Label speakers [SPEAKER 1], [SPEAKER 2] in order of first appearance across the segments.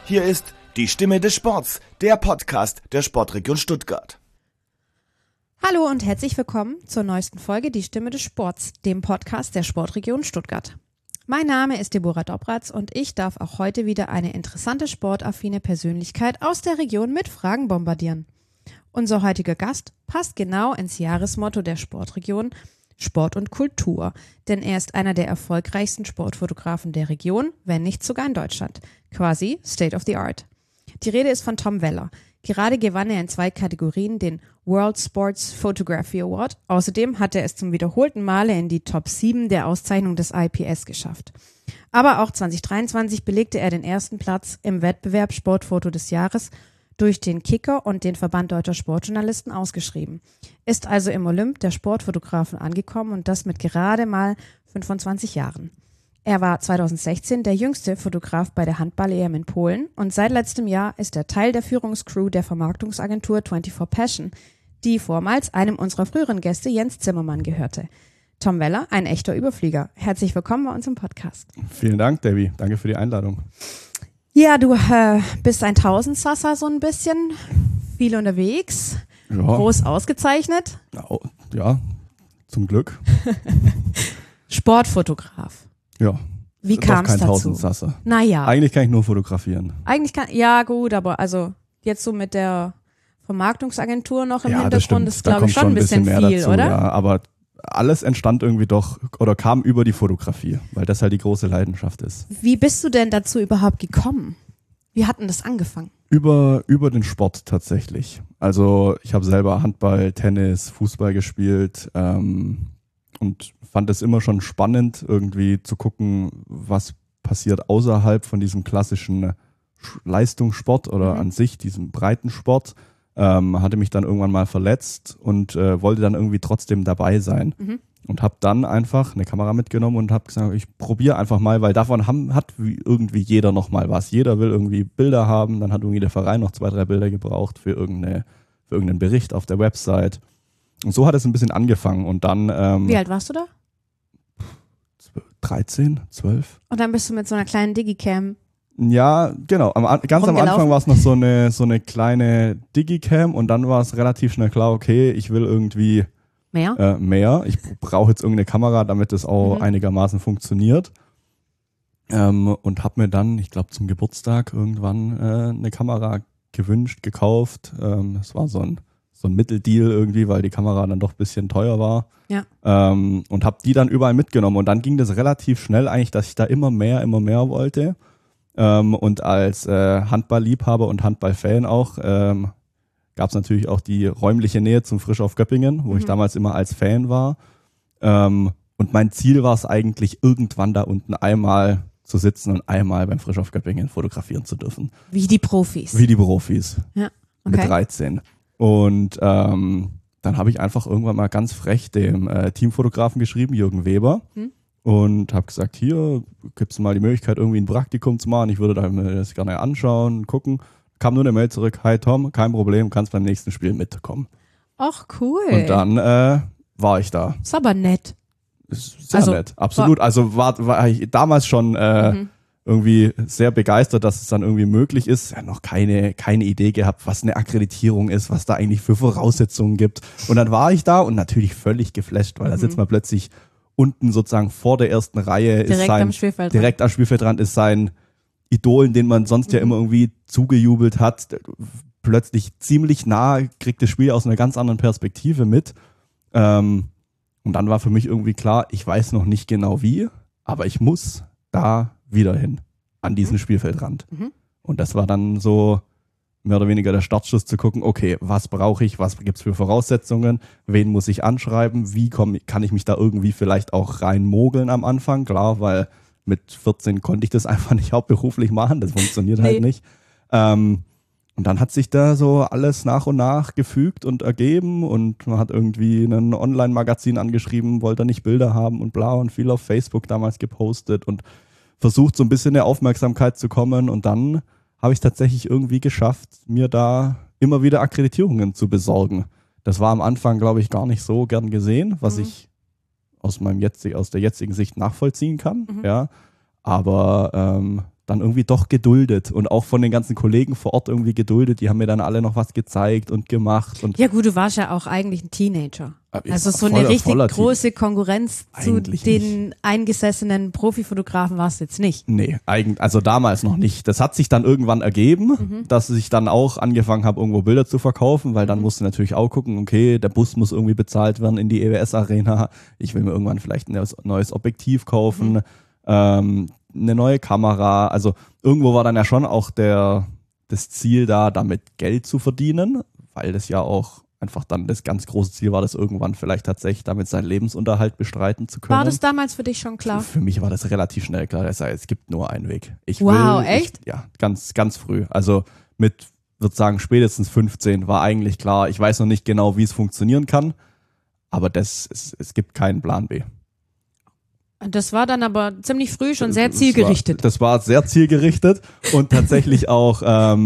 [SPEAKER 1] Hier ist die Stimme des Sports, der Podcast der Sportregion Stuttgart.
[SPEAKER 2] Hallo und herzlich willkommen zur neuesten Folge Die Stimme des Sports, dem Podcast der Sportregion Stuttgart. Mein Name ist Deborah Dobratz und ich darf auch heute wieder eine interessante sportaffine Persönlichkeit aus der Region mit Fragen bombardieren. Unser heutiger Gast passt genau ins Jahresmotto der Sportregion Sport und Kultur, denn er ist einer der erfolgreichsten Sportfotografen der Region, wenn nicht sogar in Deutschland. Quasi State of the Art. Die Rede ist von Tom Weller. Gerade gewann er in 2 Kategorien den World Sports Photography Award. Außerdem hat er es zum wiederholten Male in die Top 7 der Auszeichnung des IPS geschafft. Aber auch 2023 belegte er den ersten Platz im Wettbewerb Sportfoto des Jahres durch den Kicker und den Verband Deutscher Sportjournalisten ausgeschrieben. Ist also im Olymp der Sportfotografen angekommen und das mit gerade mal 25 Jahren. Er war 2016 der jüngste Fotograf bei der Handball-EM in Polen und seit letztem Jahr ist er Teil der Führungscrew der Vermarktungsagentur 24 Passion, die vormals einem unserer früheren Gäste Jens Zimmermann gehörte. Tom Weller, ein echter Überflieger. Herzlich willkommen bei uns im Podcast.
[SPEAKER 3] Vielen Dank, Debbie. Danke für die Einladung.
[SPEAKER 2] Ja, du bist ein Tausendsasser so ein bisschen, viel unterwegs,
[SPEAKER 3] Ja.
[SPEAKER 2] groß ausgezeichnet.
[SPEAKER 3] Ja, zum Glück.
[SPEAKER 2] Sportfotograf.
[SPEAKER 3] Ja.
[SPEAKER 2] Wie
[SPEAKER 3] Doch
[SPEAKER 2] kam es
[SPEAKER 3] kein
[SPEAKER 2] dazu?
[SPEAKER 3] Tausendsasser.
[SPEAKER 2] Naja,
[SPEAKER 3] Eigentlich kann ich nur fotografieren.
[SPEAKER 2] ja gut, aber also jetzt so mit der Vermarktungsagentur noch im
[SPEAKER 3] Ja, das
[SPEAKER 2] Hintergrund
[SPEAKER 3] stimmt.
[SPEAKER 2] ist,
[SPEAKER 3] Da
[SPEAKER 2] glaube ich,
[SPEAKER 3] kommt
[SPEAKER 2] schon ein bisschen
[SPEAKER 3] mehr
[SPEAKER 2] viel,
[SPEAKER 3] dazu,
[SPEAKER 2] oder?
[SPEAKER 3] Ja, aber alles entstand irgendwie doch oder kam über die Fotografie, weil das halt die große Leidenschaft ist.
[SPEAKER 2] Wie bist du denn dazu überhaupt gekommen? Wie hat denn das angefangen?
[SPEAKER 3] Über den Sport tatsächlich. Also ich habe selber Handball, Tennis, Fußball gespielt und fand es immer schon spannend, irgendwie zu gucken, was passiert außerhalb von diesem klassischen Leistungssport oder an sich, diesem Breitensport. Hatte mich dann irgendwann mal verletzt und wollte dann irgendwie trotzdem dabei sein. Und habe dann einfach eine Kamera mitgenommen und habe gesagt, ich probiere einfach mal, weil davon hat irgendwie jeder noch mal was. Jeder will irgendwie Bilder haben, dann hat irgendwie der Verein noch 2, 3 Bilder gebraucht für irgendeinen Bericht auf der Website. Und so hat es ein bisschen angefangen und dann
[SPEAKER 2] Wie alt warst du da?
[SPEAKER 3] 13, 12.
[SPEAKER 2] Und dann bist du mit so einer kleinen Digicam.
[SPEAKER 3] Ja, genau. Ganz am
[SPEAKER 2] Rumgelaufen?
[SPEAKER 3] Anfang war es noch so eine kleine Digicam und dann war es relativ schnell klar, okay, ich will irgendwie mehr. Ich brauche jetzt irgendeine Kamera, damit das auch einigermaßen funktioniert. Und habe mir dann, ich glaube zum Geburtstag irgendwann eine Kamera gewünscht, gekauft. Es war so ein Mitteldeal irgendwie, weil die Kamera dann doch ein bisschen teuer war.
[SPEAKER 2] Ja.
[SPEAKER 3] Und habe die dann überall mitgenommen. Und dann ging das relativ schnell eigentlich, dass ich da immer mehr wollte. Und als Handballliebhaber und Handballfan auch gab es natürlich auch die räumliche Nähe zum Frischhof Göppingen, wo ich damals immer als Fan war. Und mein Ziel war es eigentlich, irgendwann da unten einmal zu sitzen und einmal beim Frischhof Göppingen fotografieren zu dürfen.
[SPEAKER 2] Wie die Profis. Ja,
[SPEAKER 3] Mit
[SPEAKER 2] okay.
[SPEAKER 3] 13. Und dann habe ich einfach irgendwann mal ganz frech dem Teamfotografen geschrieben, Jürgen Weber, und habe gesagt, hier gibt es mal die Möglichkeit, irgendwie ein Praktikum zu machen. Ich würde mir das gerne anschauen, gucken. Kam nur eine Mail zurück, hi Tom, kein Problem, kannst beim nächsten Spiel mitkommen.
[SPEAKER 2] Ach, cool.
[SPEAKER 3] Und dann war ich da.
[SPEAKER 2] Ist aber nett.
[SPEAKER 3] Ist sehr
[SPEAKER 2] Also,
[SPEAKER 3] nett, absolut. Also war ich damals schon irgendwie sehr begeistert, dass es dann irgendwie möglich ist. Ja, noch keine Idee gehabt, was eine Akkreditierung ist, was da eigentlich für Voraussetzungen gibt. Und dann war ich da und natürlich völlig geflasht, weil da sitzt man plötzlich unten sozusagen vor der ersten Reihe. Direkt am Spielfeldrand ist sein Idol, den man sonst ja immer irgendwie zugejubelt hat, plötzlich ziemlich nah, kriegt das Spiel aus einer ganz anderen Perspektive mit. Und dann war für mich irgendwie klar, ich weiß noch nicht genau wie, aber ich muss da wieder hin, an diesen Spielfeldrand. Und das war dann so mehr oder weniger der Startschuss zu gucken, okay, was brauche ich, was gibt's für Voraussetzungen, wen muss ich anschreiben, kann ich mich da irgendwie vielleicht auch reinmogeln am Anfang, klar, weil mit 14 konnte ich das einfach nicht hauptberuflich machen, das funktioniert halt nicht. Und dann hat sich da so alles nach und nach gefügt und ergeben und man hat irgendwie ein Online-Magazin angeschrieben, wollte nicht Bilder haben und bla und viel auf Facebook damals gepostet und versucht so ein bisschen eine Aufmerksamkeit zu kommen und dann habe ich tatsächlich irgendwie geschafft, mir da immer wieder Akkreditierungen zu besorgen. Das war am Anfang, glaube ich, gar nicht so gern gesehen, was ich aus der jetzigen Sicht nachvollziehen kann. Ja. Aber dann irgendwie doch geduldet und auch von den ganzen Kollegen vor Ort irgendwie geduldet. Die haben mir dann alle noch was gezeigt und gemacht. Und
[SPEAKER 2] ja gut, du warst ja auch eigentlich ein Teenager. Also so
[SPEAKER 3] voller,
[SPEAKER 2] eine richtig
[SPEAKER 3] voller
[SPEAKER 2] große Konkurrenz zu
[SPEAKER 3] Eigentlich
[SPEAKER 2] den eingesessenen Profifotografen war es jetzt nicht.
[SPEAKER 3] Nee, also damals noch nicht. Das hat sich dann irgendwann ergeben, dass ich dann auch angefangen habe, irgendwo Bilder zu verkaufen, weil dann musste natürlich auch gucken, okay, der Bus muss irgendwie bezahlt werden in die EWS-Arena. Ich will mir irgendwann vielleicht ein neues Objektiv kaufen, eine neue Kamera. Also irgendwo war dann ja schon auch das Ziel da, damit Geld zu verdienen, weil das ja auch einfach dann das ganz große Ziel war, das irgendwann vielleicht tatsächlich damit seinen Lebensunterhalt bestreiten zu können.
[SPEAKER 2] War das damals für dich schon klar?
[SPEAKER 3] Für mich war das relativ schnell klar. Es gibt nur einen Weg.
[SPEAKER 2] Echt?
[SPEAKER 3] Ja, ganz, ganz früh. Also mit, würde sagen, spätestens 15 war eigentlich klar, ich weiß noch nicht genau, wie es funktionieren kann, aber es gibt keinen Plan B.
[SPEAKER 2] Das war dann aber ziemlich früh schon sehr zielgerichtet.
[SPEAKER 3] Das war sehr zielgerichtet und tatsächlich auch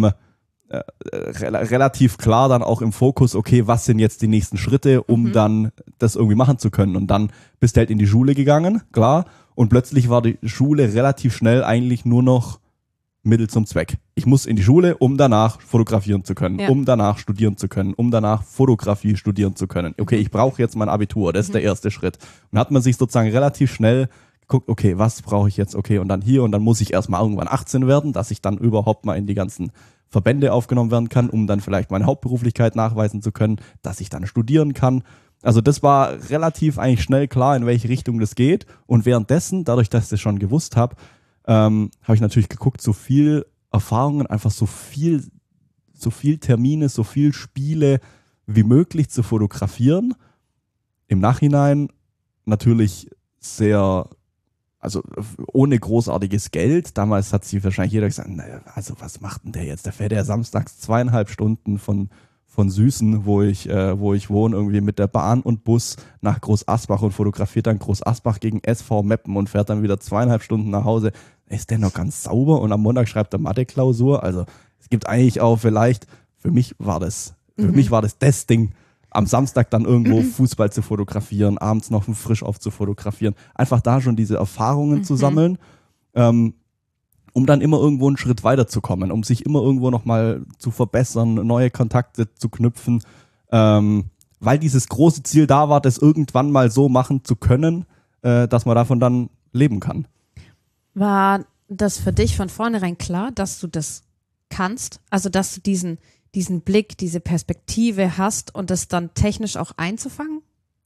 [SPEAKER 3] relativ klar dann auch im Fokus, okay, was sind jetzt die nächsten Schritte, um dann das irgendwie machen zu können. Und dann bist du halt in die Schule gegangen, klar, und plötzlich war die Schule relativ schnell eigentlich nur noch Mittel zum Zweck. Ich muss in die Schule, um danach fotografieren zu können, um danach studieren zu können, um danach Fotografie studieren zu können. Okay, ich brauche jetzt mein Abitur, das ist der erste Schritt. Und hat man sich sozusagen relativ schnell geguckt, okay, was brauche ich jetzt, okay, und dann hier, und dann muss ich erstmal irgendwann 18 werden, dass ich dann überhaupt mal in die ganzen Verbände aufgenommen werden kann, um dann vielleicht meine Hauptberuflichkeit nachweisen zu können, dass ich dann studieren kann. Also das war relativ eigentlich schnell klar, in welche Richtung das geht. Und währenddessen, dadurch, dass ich das schon gewusst habe, habe ich natürlich geguckt, so viel Erfahrungen, einfach so viel Termine, so viel Spiele wie möglich zu fotografieren. Im Nachhinein natürlich sehr, also ohne großartiges Geld. Damals hat sich wahrscheinlich jeder gesagt, naja, also was macht denn der jetzt? Der fährt ja samstags 2,5 Stunden von Süßen, wo ich wohne, irgendwie mit der Bahn und Bus nach Groß Asbach und fotografiert dann Groß Asbach gegen SV Meppen und fährt dann wieder 2,5 Stunden nach Hause. Ist der noch ganz sauber? Und am Montag schreibt er Mathe-Klausur. Also es gibt eigentlich auch vielleicht, für mich war das Ding, am Samstag dann irgendwo Fußball zu fotografieren, abends noch einen Frisch-Auf zu fotografieren. Einfach da schon diese Erfahrungen zu sammeln, um dann immer irgendwo einen Schritt weiterzukommen, um sich immer irgendwo nochmal zu verbessern, neue Kontakte zu knüpfen, weil dieses große Ziel da war, das irgendwann mal so machen zu können, dass man davon dann leben kann.
[SPEAKER 2] War das für dich von vornherein klar, dass du das kannst? Also, dass du diesen Blick, diese Perspektive hast und das dann technisch auch einzufangen?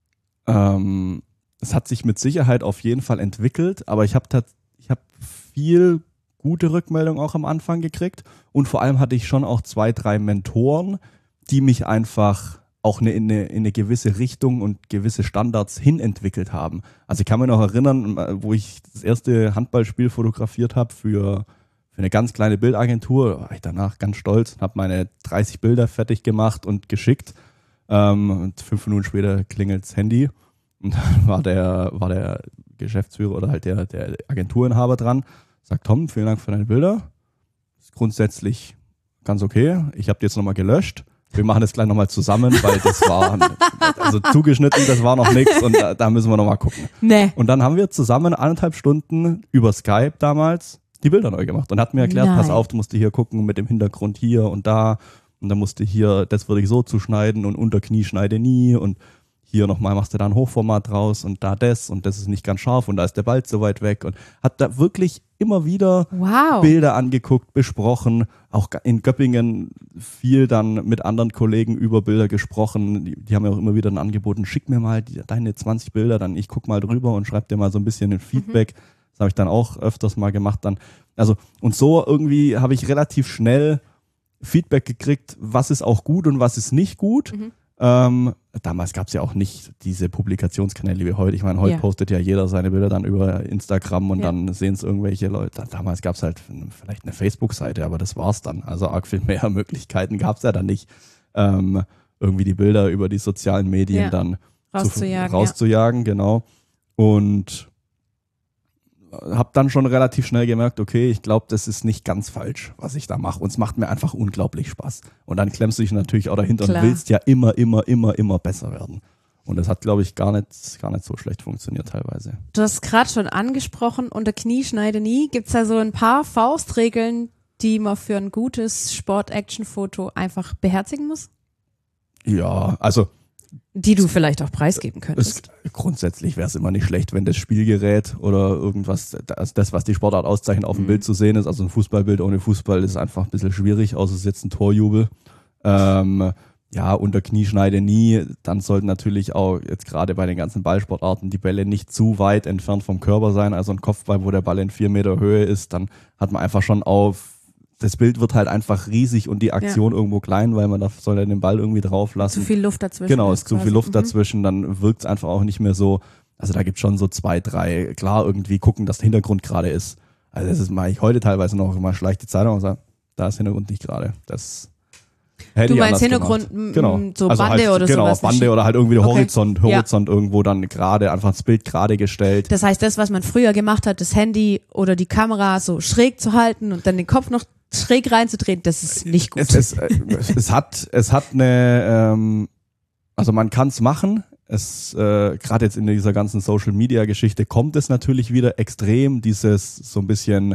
[SPEAKER 3] Es hat sich mit Sicherheit auf jeden Fall entwickelt, aber ich habe viel gute Rückmeldung auch am Anfang gekriegt und vor allem hatte ich schon auch 2, 3 Mentoren, die mich einfach auch in eine gewisse Richtung und gewisse Standards hin entwickelt haben. Also ich kann mich noch erinnern, wo ich das erste Handballspiel fotografiert habe für eine ganz kleine Bildagentur, war ich danach ganz stolz und habe meine 30 Bilder fertig gemacht und geschickt. Und 5 Minuten später klingelt das Handy und dann war der Geschäftsführer oder halt der Agenturinhaber dran, sagt: Tom, vielen Dank für deine Bilder. Ist grundsätzlich ganz okay. Ich habe die jetzt nochmal gelöscht. Wir machen das gleich nochmal zusammen, weil das war, also zugeschnitten, das war noch nichts und da müssen wir nochmal gucken.
[SPEAKER 2] Nee.
[SPEAKER 3] Und dann haben wir zusammen 1,5 Stunden über Skype damals die Bilder neu gemacht und hat mir erklärt, pass auf, du musst hier gucken mit dem Hintergrund hier und da und dann musst du hier, das würde ich so zuschneiden und Unterknie schneide nie und hier nochmal machst du da ein Hochformat draus und da das und das ist nicht ganz scharf und da ist der Ball zu weit weg und hat da wirklich immer wieder Bilder angeguckt, besprochen, auch in Göppingen viel dann mit anderen Kollegen über Bilder gesprochen, die haben ja auch immer wieder dann angeboten, schick mir mal deine 20 Bilder, dann ich guck mal drüber und schreib dir mal so ein bisschen ein Feedback. Das habe ich dann auch öfters mal gemacht dann. Also und so irgendwie habe ich relativ schnell Feedback gekriegt, was ist auch gut und was ist nicht gut. Damals gab es ja auch nicht diese Publikationskanäle wie heute. Ich meine, heute postet ja jeder seine Bilder dann über Instagram und dann sehen es irgendwelche Leute. Damals gab es halt vielleicht eine Facebook-Seite, aber das war's dann. Also arg viel mehr Möglichkeiten gab es ja dann nicht, irgendwie die Bilder über die sozialen Medien dann rauszujagen, genau. Und habe dann schon relativ schnell gemerkt, okay, ich glaube, das ist nicht ganz falsch, was ich da mache. Und es macht mir einfach unglaublich Spaß. Und dann klemmst du dich natürlich auch dahinter und willst ja immer besser werden. Und das hat, glaube ich, gar nicht so schlecht funktioniert teilweise.
[SPEAKER 2] Du hast gerade schon angesprochen, unter Knie schneide nie. Gibt's da so ein paar Faustregeln, die man für ein gutes Sport-Action-Foto einfach beherzigen muss?
[SPEAKER 3] Ja, also
[SPEAKER 2] Die du vielleicht auch preisgeben könntest.
[SPEAKER 3] Grundsätzlich wäre es immer nicht schlecht, wenn das Spielgerät oder irgendwas, das, was die Sportart auszeichnet, auf dem Bild zu sehen ist. Also ein Fußballbild ohne Fußball ist einfach ein bisschen schwierig, außer es ist jetzt ein Torjubel. Ja, unter Knieschneide nie. Dann sollten natürlich auch jetzt gerade bei den ganzen Ballsportarten die Bälle nicht zu weit entfernt vom Körper sein. Also ein Kopfball, wo der Ball in 4 Meter Höhe ist, dann hat man einfach schon das Bild wird halt einfach riesig und die Aktion irgendwo klein, weil man soll ja den Ball irgendwie drauf lassen.
[SPEAKER 2] Zu viel Luft dazwischen.
[SPEAKER 3] Genau, ist zu viel Luft dazwischen, dann wirkt es einfach auch nicht mehr so. Also da gibt es schon so 2, 3, klar irgendwie gucken, dass der Hintergrund gerade ist. Also das mache ich heute teilweise noch, immer schleicht die Zeitung und sage, da ist Hintergrund nicht gerade. Das hätte
[SPEAKER 2] Du
[SPEAKER 3] ich
[SPEAKER 2] meinst
[SPEAKER 3] anders
[SPEAKER 2] Hintergrund,
[SPEAKER 3] gemacht. Genau.
[SPEAKER 2] so
[SPEAKER 3] Also
[SPEAKER 2] Bande
[SPEAKER 3] halt,
[SPEAKER 2] oder
[SPEAKER 3] genau,
[SPEAKER 2] sowas?
[SPEAKER 3] Bande oder halt irgendwie der
[SPEAKER 2] Okay.
[SPEAKER 3] Horizont irgendwo dann gerade, einfach das Bild gerade gestellt.
[SPEAKER 2] Das heißt, das, was man früher gemacht hat, das Handy oder die Kamera so schräg zu halten und dann den Kopf noch schräg reinzudrehen, das ist nicht gut.
[SPEAKER 3] Es hat eine, also man kann es machen. Gerade jetzt in dieser ganzen Social-Media-Geschichte kommt es natürlich wieder extrem, dieses so ein bisschen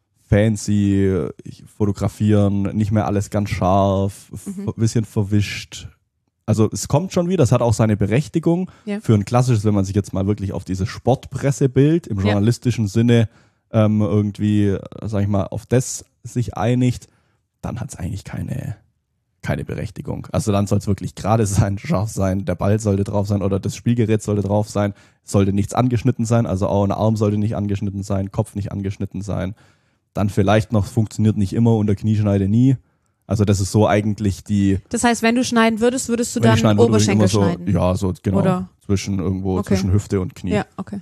[SPEAKER 3] fancy fotografieren, nicht mehr alles ganz scharf, ein bisschen verwischt. Also es kommt schon wieder, es hat auch seine Berechtigung.
[SPEAKER 2] Ja.
[SPEAKER 3] Für ein klassisches, wenn man sich jetzt mal wirklich auf dieses Sportpressebild im journalistischen Sinne irgendwie, sag ich mal, auf das sich einigt, dann hat es eigentlich keine Berechtigung. Also dann soll es wirklich gerade sein, scharf sein, der Ball sollte drauf sein oder das Spielgerät sollte drauf sein, sollte nichts angeschnitten sein, also auch ein Arm sollte nicht angeschnitten sein, Kopf nicht angeschnitten sein. Dann vielleicht noch, funktioniert nicht immer, unter Knieschneide nie. Also das ist so eigentlich
[SPEAKER 2] Das heißt, wenn du schneiden würdest, würdest du
[SPEAKER 3] wenn
[SPEAKER 2] dann
[SPEAKER 3] ich schneiden würde, würde ich
[SPEAKER 2] Oberschenkel
[SPEAKER 3] immer
[SPEAKER 2] schneiden?
[SPEAKER 3] Ja, so genau,
[SPEAKER 2] Oder?
[SPEAKER 3] zwischen Hüfte und Knie.
[SPEAKER 2] Ja, okay.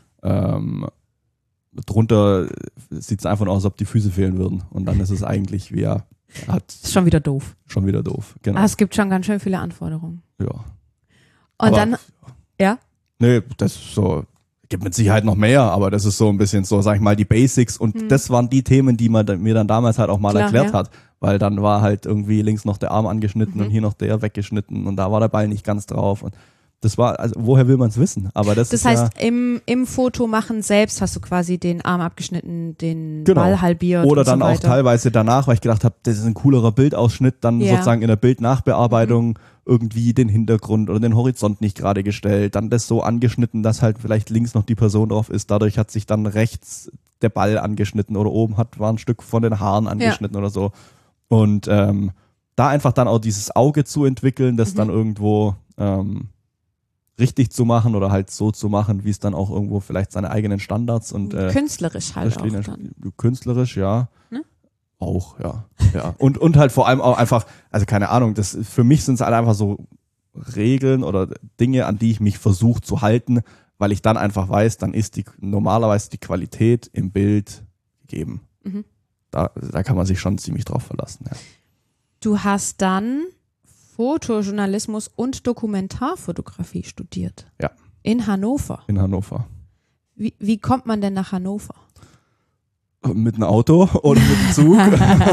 [SPEAKER 3] Drunter sieht es einfach aus, als ob die Füße fehlen würden. Und dann ist es eigentlich
[SPEAKER 2] Ist schon wieder doof.
[SPEAKER 3] schon wieder doof. Genau.
[SPEAKER 2] Ah, es gibt schon ganz schön viele Anforderungen.
[SPEAKER 3] Ja.
[SPEAKER 2] Und
[SPEAKER 3] Aber-
[SPEAKER 2] dann, ja?
[SPEAKER 3] Nee, das ist so, gibt mit Sicherheit noch mehr, aber das ist so ein bisschen so, sag ich mal, die Basics und das waren die Themen, die man mir dann damals halt auch mal
[SPEAKER 2] Klar,
[SPEAKER 3] erklärt
[SPEAKER 2] ja.
[SPEAKER 3] hat, weil dann war halt irgendwie links noch der Arm angeschnitten und hier noch der weggeschnitten und da war der Ball nicht ganz drauf und das war, also woher will man es wissen? Aber das ist
[SPEAKER 2] heißt, im Foto machen selbst hast du quasi den Arm abgeschnitten, den
[SPEAKER 3] Genau.
[SPEAKER 2] Ball halbiert
[SPEAKER 3] oder
[SPEAKER 2] und so
[SPEAKER 3] dann auch
[SPEAKER 2] weiter.
[SPEAKER 3] teilweise danach, weil ich gedacht habe, das ist ein coolerer Bildausschnitt, dann
[SPEAKER 2] Ja.
[SPEAKER 3] sozusagen in der Bildnachbearbeitung irgendwie den Hintergrund oder den Horizont nicht gerade gestellt, dann das so angeschnitten, dass halt vielleicht links noch die Person drauf ist, dadurch hat sich dann rechts der Ball angeschnitten oder oben war ein Stück von den Haaren angeschnitten oder so und da einfach dann auch dieses Auge zu entwickeln, das dann irgendwo richtig zu machen oder halt so zu machen, wie es dann auch irgendwo vielleicht seine eigenen Standards und
[SPEAKER 2] Künstlerisch halt auch
[SPEAKER 3] Richtlinien-
[SPEAKER 2] dann.
[SPEAKER 3] künstlerisch, ja.
[SPEAKER 2] Ne?
[SPEAKER 3] Auch, ja. Ja. Und halt vor allem auch einfach, also keine Ahnung, für mich sind es halt einfach so Regeln oder Dinge, an die ich mich versuche zu halten, weil ich dann einfach weiß, dann ist normalerweise die Qualität im Bild gegeben.
[SPEAKER 2] Mhm.
[SPEAKER 3] Da kann man sich schon ziemlich drauf verlassen, ja.
[SPEAKER 2] Du hast dann Fotojournalismus und Dokumentarfotografie studiert.
[SPEAKER 3] Ja.
[SPEAKER 2] In Hannover.
[SPEAKER 3] In Hannover.
[SPEAKER 2] Wie kommt man denn nach Hannover?
[SPEAKER 3] Mit einem Auto oder mit dem Zug.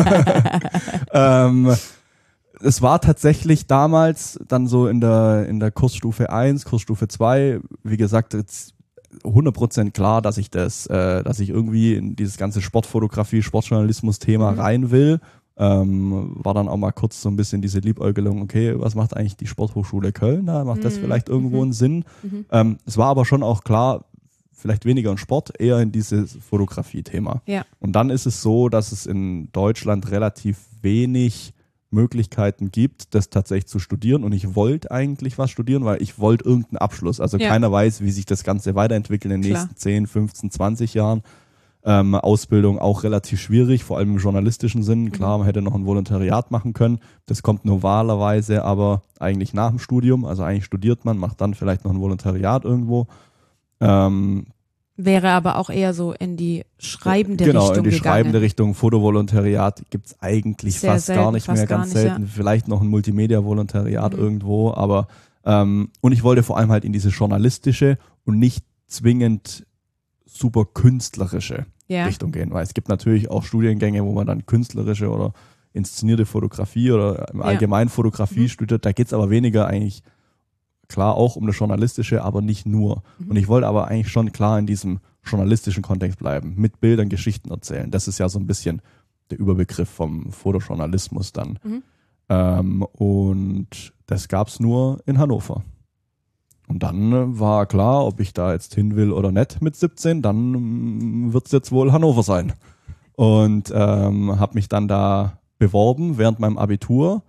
[SPEAKER 3] Es war tatsächlich damals dann so in der Kursstufe 1, Kursstufe 2, wie gesagt, jetzt 100% klar, dass ich irgendwie in dieses ganze Sportfotografie, Sportjournalismus-Thema rein will. War dann auch mal kurz so ein bisschen diese Liebäugelung, okay, was macht eigentlich die Sporthochschule Köln da? Macht das vielleicht irgendwo einen Sinn? Es war aber schon auch klar, vielleicht weniger in Sport, eher in dieses Fotografie-Thema.
[SPEAKER 2] Ja.
[SPEAKER 3] Und dann ist es so, dass es in Deutschland relativ wenig Möglichkeiten gibt, das tatsächlich zu studieren. Und ich wollte eigentlich was studieren, weil ich wollte irgendeinen Abschluss. Also keiner weiß, wie sich das Ganze weiterentwickelt in den nächsten 10, 15, 20 Jahren. Ausbildung auch relativ schwierig, vor allem im journalistischen Sinn. Klar, man hätte noch ein Volontariat machen können. Das kommt normalerweise aber eigentlich nach dem Studium. Also eigentlich studiert man, macht dann vielleicht noch ein Volontariat irgendwo.
[SPEAKER 2] Wäre aber auch eher so in die schreibende
[SPEAKER 3] Genau,
[SPEAKER 2] Richtung
[SPEAKER 3] in die
[SPEAKER 2] gegangen.
[SPEAKER 3] schreibende Richtung. Fotovolontariat gibt es eigentlich
[SPEAKER 2] Sehr
[SPEAKER 3] fast
[SPEAKER 2] selten,
[SPEAKER 3] gar nicht
[SPEAKER 2] fast
[SPEAKER 3] mehr,
[SPEAKER 2] gar
[SPEAKER 3] ganz
[SPEAKER 2] nicht,
[SPEAKER 3] selten.
[SPEAKER 2] ja.
[SPEAKER 3] Vielleicht noch ein Multimedia-Volontariat irgendwo, aber und ich wollte vor allem halt in diese journalistische und nicht zwingend super künstlerische Richtung gehen, weil es gibt natürlich auch Studiengänge, wo man dann künstlerische oder inszenierte Fotografie oder im Allgemeinen Fotografie studiert, da geht es aber weniger eigentlich klar auch um das Journalistische, aber nicht nur. Und ich wollte aber eigentlich schon klar in diesem journalistischen Kontext bleiben, mit Bildern Geschichten erzählen. Das ist ja so ein bisschen der Überbegriff vom Fotojournalismus dann. Und das gab es nur in Hannover. Und dann war klar, ob ich da jetzt hin will oder nicht mit 17, dann wird es jetzt wohl Hannover sein. Und habe mich dann da beworben während meinem Abitur.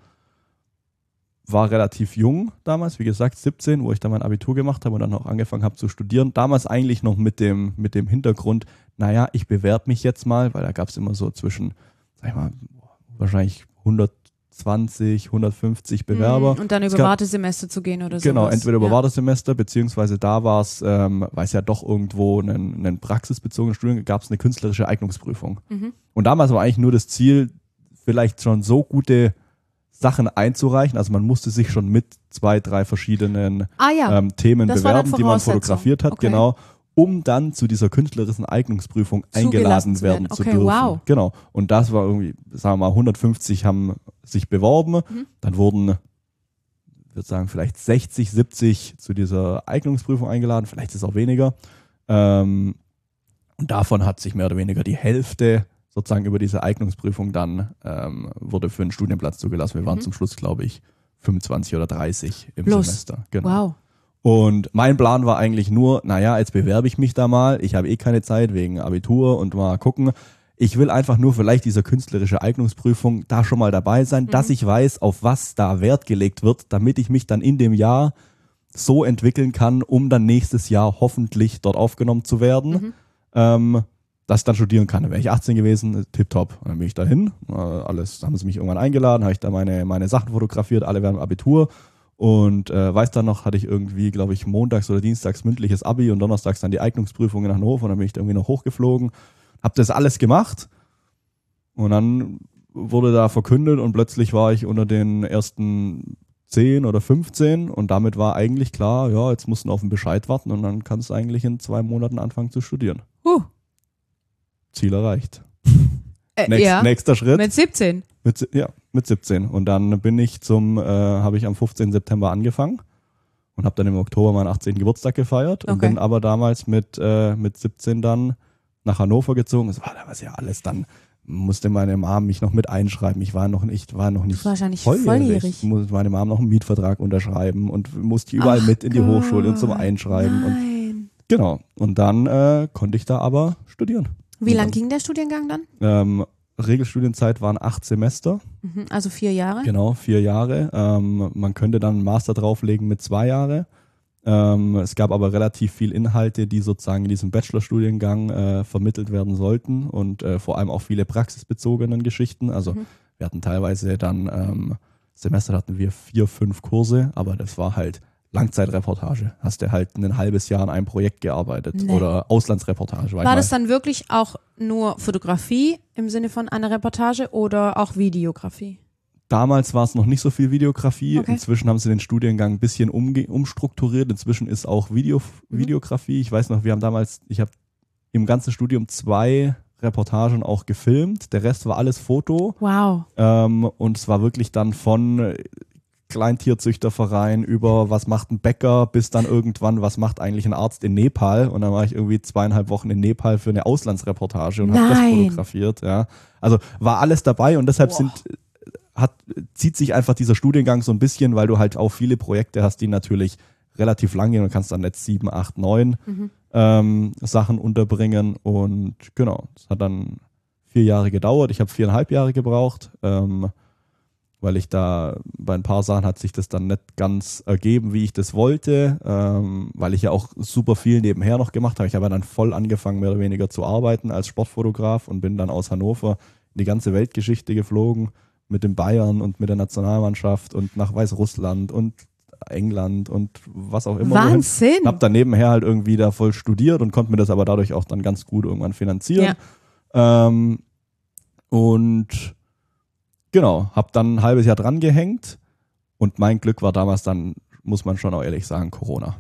[SPEAKER 3] War relativ jung damals, wie gesagt 17, wo ich dann mein Abitur gemacht habe und dann auch angefangen habe zu studieren. Damals eigentlich noch mit dem Hintergrund, naja, ich bewerbe mich jetzt mal, weil da gab es immer so zwischen, sag ich mal, wahrscheinlich 120, 150 Bewerber.
[SPEAKER 2] Und dann über Wartesemester zu gehen oder so.
[SPEAKER 3] Genau, entweder über Wartesemester, beziehungsweise da war es, weil es ja doch irgendwo einen praxisbezogenen Studium gab es eine künstlerische Eignungsprüfung. Und damals war eigentlich nur das Ziel, vielleicht schon so gute Sachen einzureichen. Also man musste sich schon mit 2, 3 verschiedenen Themen bewerben, die man fotografiert hat, genau, um dann zu dieser künstlerischen Eignungsprüfung eingeladen werden zu dürfen. Wow. Genau. Und das war irgendwie, sagen wir mal, 150 haben sich beworben. Dann wurden, ich würde sagen, vielleicht 60, 70 zu dieser Eignungsprüfung eingeladen, vielleicht ist es auch weniger. Und davon hat sich mehr oder weniger die Hälfte sozusagen über diese Eignungsprüfung dann wurde für einen Studienplatz zugelassen. Wir waren zum Schluss, glaube ich, 25 oder 30 im Semester. Genau.
[SPEAKER 2] Wow.
[SPEAKER 3] Und mein Plan war eigentlich nur, naja, jetzt bewerbe ich mich da mal. Ich habe keine Zeit wegen Abitur und mal gucken. Ich will einfach nur vielleicht dieser künstlerische Eignungsprüfung da schon mal dabei sein, dass ich weiß, auf was da Wert gelegt wird, damit ich mich dann in dem Jahr so entwickeln kann, um dann nächstes Jahr hoffentlich dort aufgenommen zu werden. Dass ich dann studieren kann. Dann wäre ich 18 gewesen, tipptopp. Und dann bin ich dahin, alles, haben sie mich irgendwann eingeladen, habe ich da meine Sachen fotografiert, alle während dem Abitur und weiß dann noch, hatte ich irgendwie, glaube ich, montags oder dienstags mündliches Abi und donnerstags dann die Eignungsprüfung in Hannover und dann bin ich da irgendwie noch hochgeflogen, habe das alles gemacht und dann wurde da verkündet und plötzlich war ich unter den ersten 10 oder 15 und damit war eigentlich klar, ja, jetzt musst du auf den Bescheid warten und dann kannst du eigentlich in 2 Monaten anfangen zu studieren. Ziel erreicht. Nächster Schritt.
[SPEAKER 2] Mit 17?
[SPEAKER 3] Mit 17. Und dann habe ich am 15. September angefangen und habe dann im Oktober meinen 18. Geburtstag gefeiert und bin aber damals mit 17 dann nach Hannover gezogen. Das war damals ja alles, dann musste meine Mom mich noch mit einschreiben. Ich war noch nicht
[SPEAKER 2] wahrscheinlich volljährig.
[SPEAKER 3] Musste meine Mom noch einen Mietvertrag unterschreiben und musste überall mit in die Hochschule und zum Einschreiben. Und genau. Und dann konnte ich da aber studieren.
[SPEAKER 2] Wie lang ging der Studiengang dann?
[SPEAKER 3] Regelstudienzeit waren 8 Semester.
[SPEAKER 2] Also 4 Jahre?
[SPEAKER 3] Genau, 4 Jahre. Man könnte dann einen Master drauflegen mit 2 Jahre. Es gab aber relativ viel Inhalte, die sozusagen in diesem Bachelorstudiengang vermittelt werden sollten und vor allem auch viele praxisbezogenen Geschichten. Also wir hatten teilweise dann Semester hatten wir 4, 5 Kurse, aber das war halt Langzeitreportage. Hast du halt ein halbes Jahr an einem Projekt gearbeitet oder Auslandsreportage.
[SPEAKER 2] War das dann wirklich auch nur Fotografie im Sinne von einer Reportage oder auch Videografie?
[SPEAKER 3] Damals war es noch nicht so viel Videografie. Okay. Inzwischen haben sie den Studiengang ein bisschen umstrukturiert. Inzwischen ist auch Videografie. Ich weiß noch, ich habe im ganzen Studium 2 Reportagen auch gefilmt. Der Rest war alles Foto.
[SPEAKER 2] Wow.
[SPEAKER 3] Und es war wirklich dann von Kleintierzüchterverein über was macht ein Bäcker bis dann irgendwann, was macht eigentlich ein Arzt in Nepal, und dann war ich irgendwie 2,5 Wochen in Nepal für eine Auslandsreportage und habe das fotografiert. Ja. Also war alles dabei und deshalb zieht sich einfach dieser Studiengang so ein bisschen, weil du halt auch viele Projekte hast, die natürlich relativ lang gehen und kannst dann jetzt 7, 8, 9 Sachen unterbringen und genau, es hat dann 4 Jahre gedauert. Ich habe 4,5 Jahre gebraucht, weil ich da bei ein paar Sachen hat sich das dann nicht ganz ergeben, wie ich das wollte, weil ich ja auch super viel nebenher noch gemacht habe. Ich habe ja dann voll angefangen, mehr oder weniger zu arbeiten als Sportfotograf und bin dann aus Hannover in die ganze Weltgeschichte geflogen mit den Bayern und mit der Nationalmannschaft und nach Weißrussland und England und was auch immer.
[SPEAKER 2] Wahnsinn!
[SPEAKER 3] Hab dann nebenher halt irgendwie da voll studiert und konnte mir das aber dadurch auch dann ganz gut irgendwann finanzieren. Ja. Und genau, habe dann ein halbes Jahr dran gehängt und mein Glück war damals dann, muss man schon auch ehrlich sagen, Corona.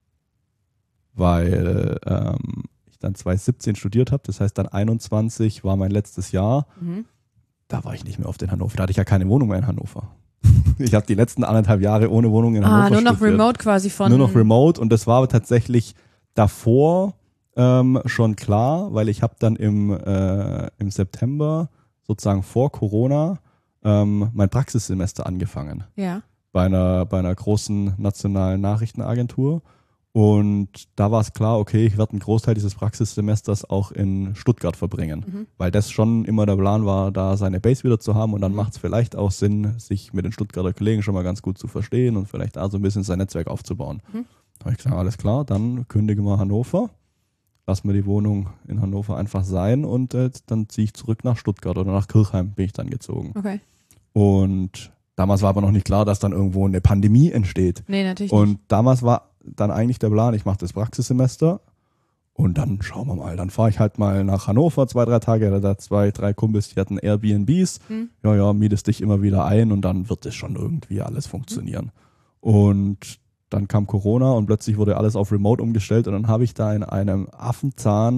[SPEAKER 3] Weil ich dann 2017 studiert habe, das heißt dann 21 war mein letztes Jahr. Da war ich nicht mehr oft in Hannover, da hatte ich ja keine Wohnung mehr in Hannover. Ich habe die letzten 1,5 Jahre ohne Wohnung in Hannover
[SPEAKER 2] nur noch
[SPEAKER 3] studiert.
[SPEAKER 2] remote quasi von...
[SPEAKER 3] Nur noch remote und das war tatsächlich davor schon klar, weil ich habe dann im September, sozusagen vor Corona, mein Praxissemester angefangen.
[SPEAKER 2] Ja.
[SPEAKER 3] Bei einer großen nationalen Nachrichtenagentur. Und da war es klar, okay, ich werde einen Großteil dieses Praxissemesters auch in Stuttgart verbringen, weil das schon immer der Plan war, da seine Base wieder zu haben und dann macht es vielleicht auch Sinn, sich mit den Stuttgarter Kollegen schon mal ganz gut zu verstehen und vielleicht da so ein bisschen sein Netzwerk aufzubauen. Da habe ich gesagt, alles klar, dann kündigen wir Hannover, lassen wir die Wohnung in Hannover einfach sein und dann ziehe ich zurück nach Stuttgart oder nach Kirchheim bin ich dann gezogen.
[SPEAKER 2] Okay.
[SPEAKER 3] Und damals war aber noch nicht klar, dass dann irgendwo eine Pandemie entsteht.
[SPEAKER 2] Nee, natürlich
[SPEAKER 3] Und
[SPEAKER 2] nicht.
[SPEAKER 3] damals war dann eigentlich der Plan, ich mache das Praxissemester und dann schauen wir mal. Dann fahre ich halt mal nach Hannover 2-3 Tage. Da 2-3 Kumpels, die hatten Airbnbs. Ja, mietest dich immer wieder ein und dann wird es schon irgendwie alles funktionieren. Und dann kam Corona und plötzlich wurde alles auf Remote umgestellt und dann habe ich da in einem Affenzahn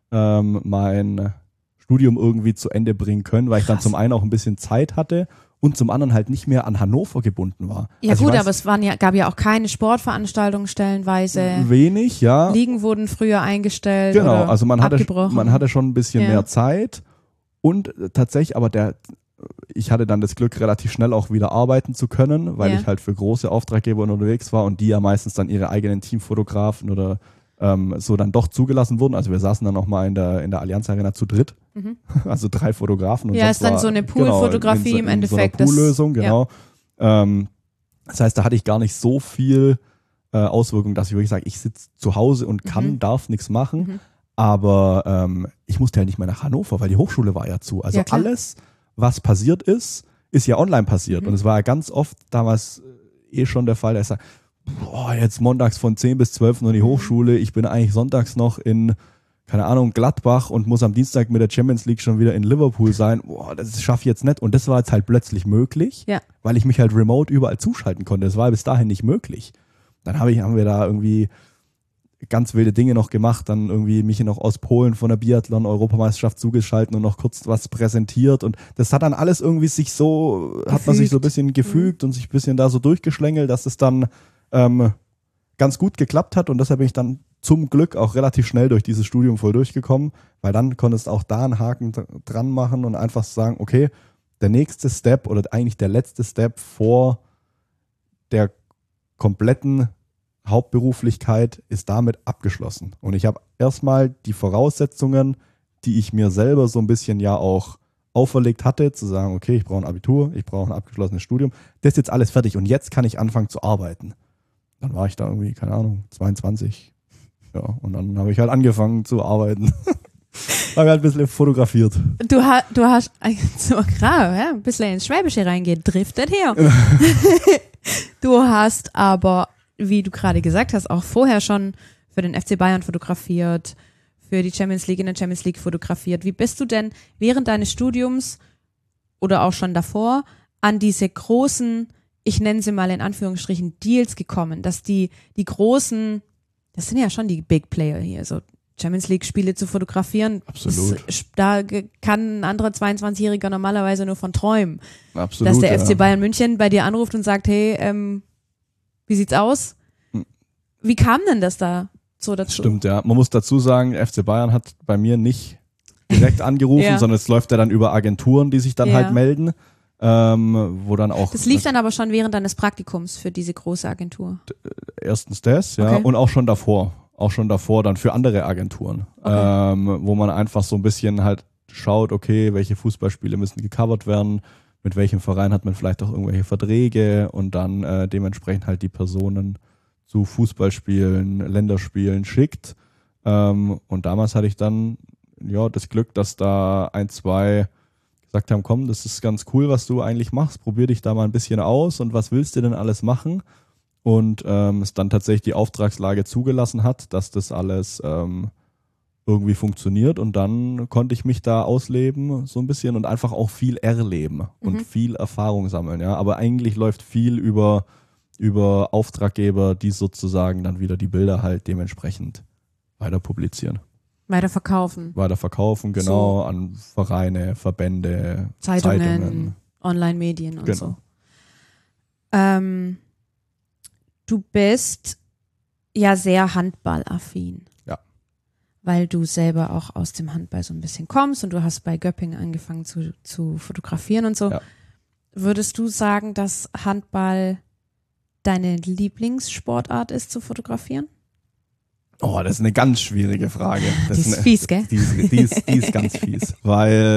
[SPEAKER 3] mein Studium irgendwie zu Ende bringen können, weil ich dann zum einen auch ein bisschen Zeit hatte und zum anderen halt nicht mehr an Hannover gebunden war.
[SPEAKER 2] Ja
[SPEAKER 3] Also
[SPEAKER 2] gut, aber es gab ja auch keine Sportveranstaltungen stellenweise.
[SPEAKER 3] Wenig, ja.
[SPEAKER 2] Ligen wurden früher eingestellt
[SPEAKER 3] Genau,
[SPEAKER 2] oder
[SPEAKER 3] also man
[SPEAKER 2] abgebrochen.
[SPEAKER 3] hatte schon ein bisschen mehr Zeit und tatsächlich, aber ich hatte dann das Glück, relativ schnell auch wieder arbeiten zu können, weil ich halt für große Auftraggeber unterwegs war und die ja meistens dann ihre eigenen Teamfotografen oder so dann doch zugelassen wurden. Also wir saßen dann auch mal in der Allianz Arena zu dritt, also 3 Fotografen. Und
[SPEAKER 2] ja, ist dann so eine Poolfotografie im Endeffekt.
[SPEAKER 3] So eine Poollösung, genau. Das heißt, da hatte ich gar nicht so viel Auswirkung, dass ich wirklich sage, ich sitze zu Hause und darf nichts machen. Aber ich musste halt nicht mehr nach Hannover, weil die Hochschule war ja zu. Also alles, was passiert ist ja online passiert. Und es war ja ganz oft damals schon der Fall, dass er sagt, jetzt montags von 10 bis 12 nur in die Hochschule, ich bin eigentlich sonntags noch in, keine Ahnung, Gladbach und muss am Dienstag mit der Champions League schon wieder in Liverpool sein. Das schaffe ich jetzt nicht. Und das war jetzt halt plötzlich möglich, weil ich mich halt remote überall zuschalten konnte. Das war bis dahin nicht möglich. Dann haben wir da irgendwie ganz wilde Dinge noch gemacht, dann irgendwie mich noch aus Polen von der Biathlon-Europameisterschaft zugeschalten und noch kurz was präsentiert und das hat dann alles irgendwie hat man sich so ein bisschen gefügt und sich ein bisschen da so durchgeschlängelt, dass es dann ganz gut geklappt hat und deshalb bin ich dann zum Glück auch relativ schnell durch dieses Studium voll durchgekommen, weil dann konntest du auch da einen Haken dran machen und einfach sagen, okay, der nächste Step oder eigentlich der letzte Step vor der kompletten Hauptberuflichkeit ist damit abgeschlossen. Und ich habe erstmal die Voraussetzungen, die ich mir selber so ein bisschen ja auch auferlegt hatte, zu sagen, okay, ich brauche ein Abitur, ich brauche ein abgeschlossenes Studium, das ist jetzt alles fertig und jetzt kann ich anfangen zu arbeiten. Dann war ich da irgendwie, keine Ahnung, 22. Ja, und dann habe ich halt angefangen zu arbeiten. Habe halt ein bisschen fotografiert.
[SPEAKER 2] Du hast so gerade ein bisschen ins Schwäbische reingedriftet hier. Du hast aber, wie du gerade gesagt hast, auch vorher schon für den FC Bayern fotografiert, für die Champions League in der Champions League fotografiert. Wie bist du denn während deines Studiums oder auch schon davor an diese großen, ich nenne sie mal in Anführungsstrichen, Deals gekommen, dass die großen, das sind ja schon die Big Player hier, so Champions League Spiele zu fotografieren.
[SPEAKER 3] Absolut.
[SPEAKER 2] Da kann ein anderer 22-Jähriger normalerweise nur von träumen.
[SPEAKER 3] Absolut.
[SPEAKER 2] Dass der FC Bayern München bei dir anruft und sagt, hey, wie sieht's aus? Wie kam denn das da so dazu?
[SPEAKER 3] Stimmt, ja. Man muss dazu sagen, der FC Bayern hat bei mir nicht direkt angerufen, sondern es läuft ja dann über Agenturen, die sich dann halt melden. Wo dann auch.
[SPEAKER 2] Das lief dann aber schon während deines Praktikums für diese große Agentur.
[SPEAKER 3] Erstens das, ja, und auch schon davor dann für andere Agenturen, wo man einfach so ein bisschen halt schaut, okay, welche Fußballspiele müssen gecovert werden, mit welchem Verein hat man vielleicht auch irgendwelche Verträge und dann dementsprechend halt die Personen zu Fußballspielen, Länderspielen schickt. Und damals hatte ich dann das Glück, dass da 1, 2 gesagt haben, komm, das ist ganz cool, was du eigentlich machst, probier dich da mal ein bisschen aus und was willst du denn alles machen? Und es dann tatsächlich die Auftragslage zugelassen hat, dass das alles irgendwie funktioniert und dann konnte ich mich da ausleben so ein bisschen und einfach auch viel erleben und viel Erfahrung sammeln, ja, aber eigentlich läuft viel über Auftraggeber, die sozusagen dann wieder die Bilder halt dementsprechend weiter publizieren.
[SPEAKER 2] Weiterverkaufen,
[SPEAKER 3] genau, so. An Vereine, Verbände, Zeitungen.
[SPEAKER 2] Online-Medien und so. Du bist ja sehr handballaffin.
[SPEAKER 3] Ja.
[SPEAKER 2] Weil du selber auch aus dem Handball so ein bisschen kommst und du hast bei Göppingen angefangen zu fotografieren und so.
[SPEAKER 3] Ja.
[SPEAKER 2] Würdest du sagen, dass Handball deine Lieblingssportart ist zu fotografieren?
[SPEAKER 3] Oh, das ist eine ganz schwierige Frage.
[SPEAKER 2] Die ist fies, gell?
[SPEAKER 3] Die ist ganz fies, weil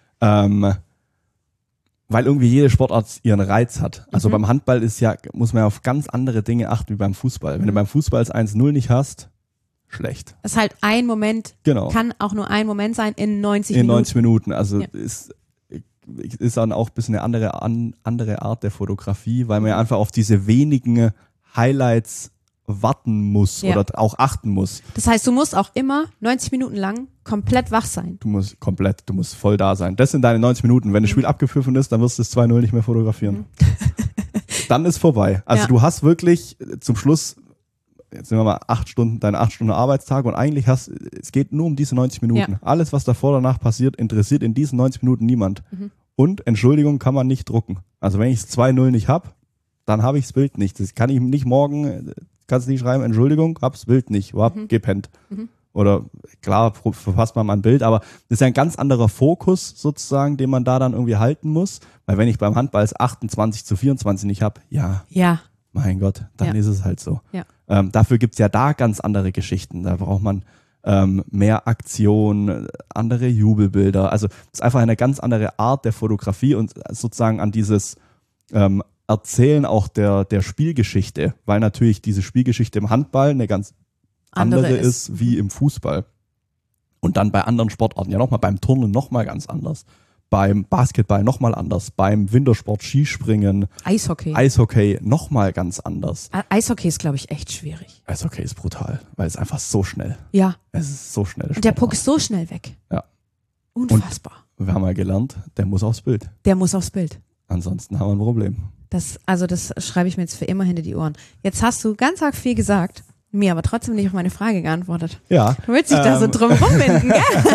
[SPEAKER 3] irgendwie jede Sportart ihren Reiz hat. Also beim Handball muss man ja auf ganz andere Dinge achten wie beim Fußball. Wenn du beim Fußball das 1-0 nicht hast, schlecht.
[SPEAKER 2] Das ist halt ein Moment,
[SPEAKER 3] Genau.
[SPEAKER 2] kann auch nur ein Moment sein in 90 Minuten.
[SPEAKER 3] In 90 Minuten. Also
[SPEAKER 2] Ja.
[SPEAKER 3] ist dann auch ein bisschen eine andere Art der Fotografie, weil man ja einfach auf diese wenigen Highlights warten muss
[SPEAKER 2] Ja.
[SPEAKER 3] oder auch achten muss.
[SPEAKER 2] Das heißt, du musst auch immer 90 Minuten lang komplett wach sein.
[SPEAKER 3] Du musst voll da sein. Das sind deine 90 Minuten. Wenn das Spiel abgepfiffen ist, dann wirst du das 2-0 nicht mehr fotografieren. Dann ist vorbei. Also
[SPEAKER 2] Ja.
[SPEAKER 3] du hast wirklich zum Schluss, jetzt nehmen wir mal deine 8 Stunden Arbeitstag und eigentlich es geht nur um diese 90 Minuten.
[SPEAKER 2] Ja.
[SPEAKER 3] Alles, was davor danach passiert, interessiert in diesen 90 Minuten niemand. Und Entschuldigung kann man nicht drucken. Also wenn ich es 2-0 nicht habe, dann habe ich das Bild nicht. Das kann ich nicht morgen, kannst du nicht schreiben, Entschuldigung, hab's Bild nicht, gepennt. Oder klar, verpasst man mal ein Bild, aber das ist ja ein ganz anderer Fokus sozusagen, den man da dann irgendwie halten muss. Weil wenn ich beim Handball es 28-24 nicht habe, ja, mein Gott, dann
[SPEAKER 2] Ja.
[SPEAKER 3] ist es halt so.
[SPEAKER 2] Ja.
[SPEAKER 3] Dafür gibt's ja da ganz andere Geschichten. Da braucht man mehr Aktion, andere Jubelbilder. Also es ist einfach eine ganz andere Art der Fotografie und sozusagen an dieses Erzählen auch der Spielgeschichte, weil natürlich diese Spielgeschichte im Handball eine ganz andere ist wie im Fußball. Und dann bei anderen Sportarten ja nochmal, beim Turnen nochmal ganz anders. Beim Basketball nochmal anders. Beim Wintersport, Skispringen, Eishockey nochmal ganz anders.
[SPEAKER 2] Eishockey ist, glaube ich, echt schwierig.
[SPEAKER 3] Eishockey ist brutal, weil es einfach so schnell.
[SPEAKER 2] Ja.
[SPEAKER 3] Es ist so schnell.
[SPEAKER 2] Und der Puck ist so schnell weg.
[SPEAKER 3] Ja.
[SPEAKER 2] Unfassbar.
[SPEAKER 3] Und wir haben ja gelernt, der muss aufs Bild.
[SPEAKER 2] Der muss aufs Bild.
[SPEAKER 3] Ansonsten haben wir ein Problem.
[SPEAKER 2] Das schreibe ich mir jetzt für immer hinter die Ohren. Jetzt hast du ganz arg viel gesagt, mir aber trotzdem nicht auf meine Frage geantwortet.
[SPEAKER 3] Ja.
[SPEAKER 2] Du willst dich da so drum rumwinden,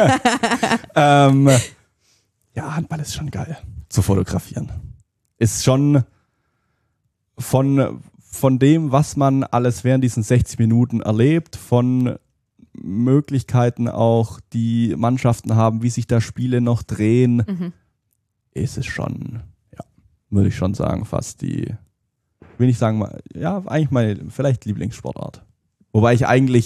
[SPEAKER 2] gell?
[SPEAKER 3] Ja, Handball ist schon geil zu fotografieren. Ist schon von dem, was man alles während diesen 60 Minuten erlebt, von Möglichkeiten auch, die Mannschaften haben, wie sich da Spiele noch drehen, ist es schon, ja, würde ich schon sagen, fast will ich sagen, ja, eigentlich meine vielleicht Lieblingssportart. Wobei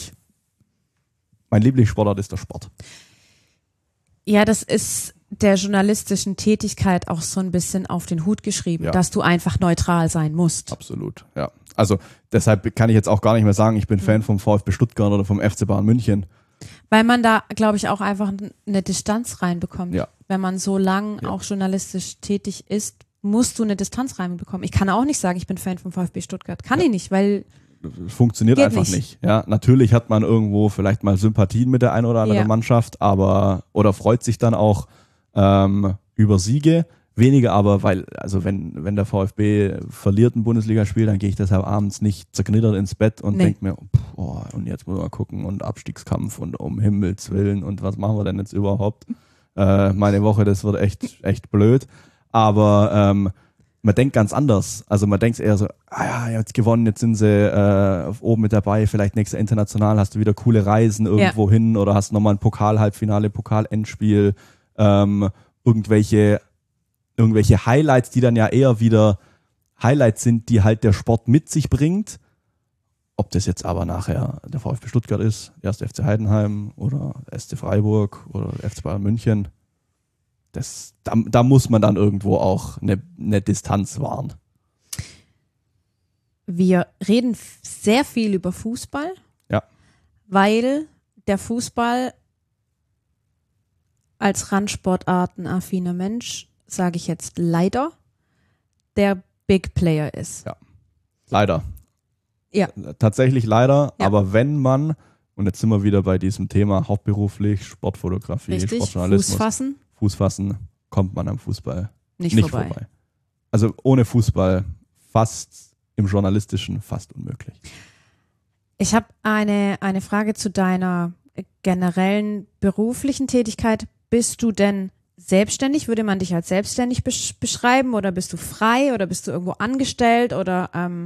[SPEAKER 3] mein Lieblingssportart ist der Sport.
[SPEAKER 2] Ja, das ist der journalistischen Tätigkeit auch so ein bisschen auf den Hut geschrieben,
[SPEAKER 3] Ja.
[SPEAKER 2] dass du einfach neutral sein musst.
[SPEAKER 3] Absolut, ja. Also deshalb kann ich jetzt auch gar nicht mehr sagen, ich bin Fan vom VfB Stuttgart oder vom FC Bayern München.
[SPEAKER 2] Weil man da, glaube ich, auch einfach eine Distanz reinbekommt.
[SPEAKER 3] Ja.
[SPEAKER 2] Wenn man so lang auch journalistisch tätig ist, musst du eine Distanz reinbekommen. Ich kann auch nicht sagen, ich bin Fan vom VfB Stuttgart. Kann ich nicht, weil
[SPEAKER 3] Funktioniert
[SPEAKER 2] Geht
[SPEAKER 3] einfach
[SPEAKER 2] nicht.
[SPEAKER 3] nicht. Ja, natürlich hat man irgendwo vielleicht mal Sympathien mit der einen oder anderen
[SPEAKER 2] Ja.
[SPEAKER 3] Mannschaft, oder freut sich dann auch über Siege. Weniger aber, weil, also wenn der VfB verliert ein Bundesligaspiel, dann gehe ich deshalb abends nicht zerknittert ins Bett und denke mir, und jetzt muss man gucken und Abstiegskampf und um Himmels Willen und was machen wir denn jetzt überhaupt? Meine Woche, das wird echt blöd. Aber man denkt ganz anders. Also man denkt eher so, jetzt gewonnen, jetzt sind sie oben mit dabei, vielleicht nächstes Jahr international, hast du wieder coole Reisen irgendwo hin oder hast nochmal ein Pokal-Halbfinale, Pokal-Endspiel, irgendwelche Highlights, die dann ja eher wieder Highlights sind, die halt der Sport mit sich bringt. Ob das jetzt aber nachher der VfB Stuttgart ist, der 1. FC Heidenheim oder der SC Freiburg oder der FC Bayern München, da muss man dann irgendwo auch eine Distanz wahren.
[SPEAKER 2] wir reden sehr viel über Fußball,
[SPEAKER 3] Ja.
[SPEAKER 2] weil der Fußball als randsportartenaffiner Mensch, sage ich jetzt leider, der Big Player ist.
[SPEAKER 3] Ja. Leider.
[SPEAKER 2] Ja.
[SPEAKER 3] Tatsächlich leider,
[SPEAKER 2] Ja.
[SPEAKER 3] aber wenn man, und jetzt sind wir wieder bei diesem Thema hauptberuflich, Sportfotografie,
[SPEAKER 2] Richtig,
[SPEAKER 3] Sportjournalismus,
[SPEAKER 2] Fuß fassen,
[SPEAKER 3] kommt man am Fußball
[SPEAKER 2] nicht vorbei.
[SPEAKER 3] Also ohne Fußball fast im Journalistischen fast unmöglich.
[SPEAKER 2] Ich habe eine Frage zu deiner generellen beruflichen Tätigkeit. Bist du denn selbstständig? Würde man dich als selbstständig beschreiben oder bist du frei oder bist du irgendwo angestellt oder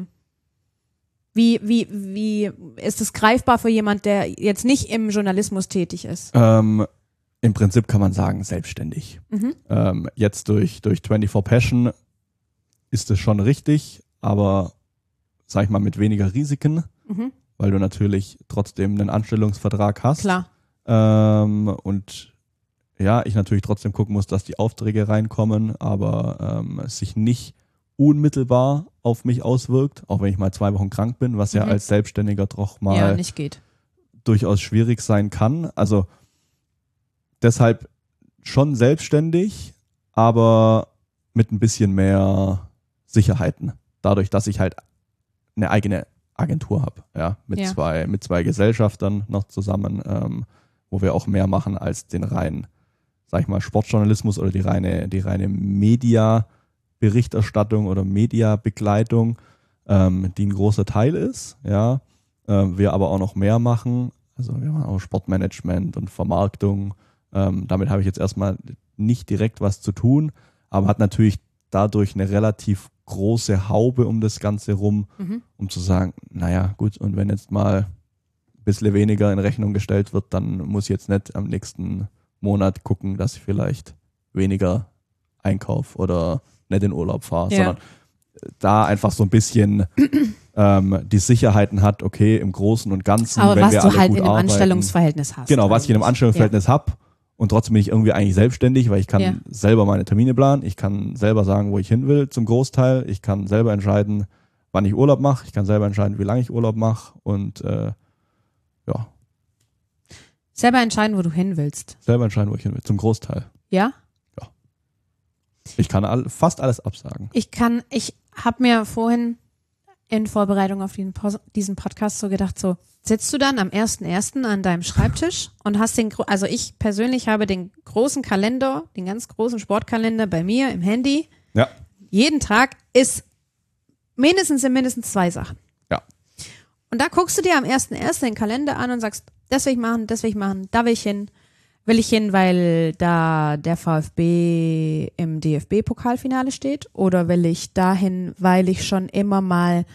[SPEAKER 2] wie ist es greifbar für jemand, der jetzt nicht im Journalismus tätig ist?
[SPEAKER 3] Im Prinzip kann man sagen, selbstständig. Jetzt durch 24 Passion ist es schon richtig, aber sag ich mal mit weniger Risiken, weil du natürlich trotzdem einen Anstellungsvertrag hast.
[SPEAKER 2] Klar.
[SPEAKER 3] Und ja, ich natürlich trotzdem gucken muss, dass die Aufträge reinkommen, aber es sich nicht unmittelbar auf mich auswirkt, auch wenn ich mal 2 Wochen krank bin, was ja als Selbstständiger doch mal
[SPEAKER 2] nicht geht.
[SPEAKER 3] durchaus schwierig sein kann. Also deshalb schon selbstständig, aber mit ein bisschen mehr Sicherheiten. Dadurch, dass ich halt eine eigene Agentur habe, ja, mit zwei Gesellschaftern noch zusammen, wo wir auch mehr machen als den reinen, sag ich mal, Sportjournalismus oder die reine Media-Berichterstattung oder Media-Begleitung, die ein großer Teil ist, ja. Wir aber auch noch mehr machen, also wir machen auch Sportmanagement und Vermarktung. Damit habe ich jetzt erstmal nicht direkt was zu tun, aber hat natürlich dadurch eine relativ große Haube um das Ganze rum, um zu sagen, naja, gut, und wenn jetzt mal ein bisschen weniger in Rechnung gestellt wird, dann muss ich jetzt nicht am nächsten Monat gucken, dass ich vielleicht weniger einkaufe oder nicht in Urlaub fahre, sondern da einfach so ein bisschen die Sicherheiten hat, okay, im Großen und Ganzen,
[SPEAKER 2] aber
[SPEAKER 3] wenn
[SPEAKER 2] was
[SPEAKER 3] wir
[SPEAKER 2] du
[SPEAKER 3] alle
[SPEAKER 2] halt
[SPEAKER 3] gut
[SPEAKER 2] in einem
[SPEAKER 3] arbeiten,
[SPEAKER 2] Anstellungsverhältnis hast.
[SPEAKER 3] genau, was ich in einem Anstellungsverhältnis habe. Und trotzdem bin ich irgendwie eigentlich selbstständig, weil ich kann selber meine Termine planen, ich kann selber sagen, wo ich hin will zum Großteil, ich kann selber entscheiden, wann ich Urlaub mache, ich kann selber entscheiden, wie lange ich Urlaub mache und
[SPEAKER 2] Selber entscheiden, wo du hin willst.
[SPEAKER 3] selber entscheiden, wo ich hin will, zum Großteil.
[SPEAKER 2] Ja?
[SPEAKER 3] Ja. Ich kann fast alles absagen.
[SPEAKER 2] Ich habe mir vorhin in Vorbereitung auf diesen Podcast so gedacht, so sitzt du dann am 1.1. an deinem Schreibtisch und hast also ich persönlich habe den großen Kalender, den ganz großen Sportkalender bei mir im Handy.
[SPEAKER 3] Ja.
[SPEAKER 2] Jeden Tag ist mindestens 2 Sachen.
[SPEAKER 3] Ja.
[SPEAKER 2] Und da guckst du dir am 1.1. den Kalender an und sagst, das will ich machen, da will ich hin. Will ich hin, weil da der VfB im DFB-Pokalfinale steht? Oder will ich dahin, weil ich schon immer mal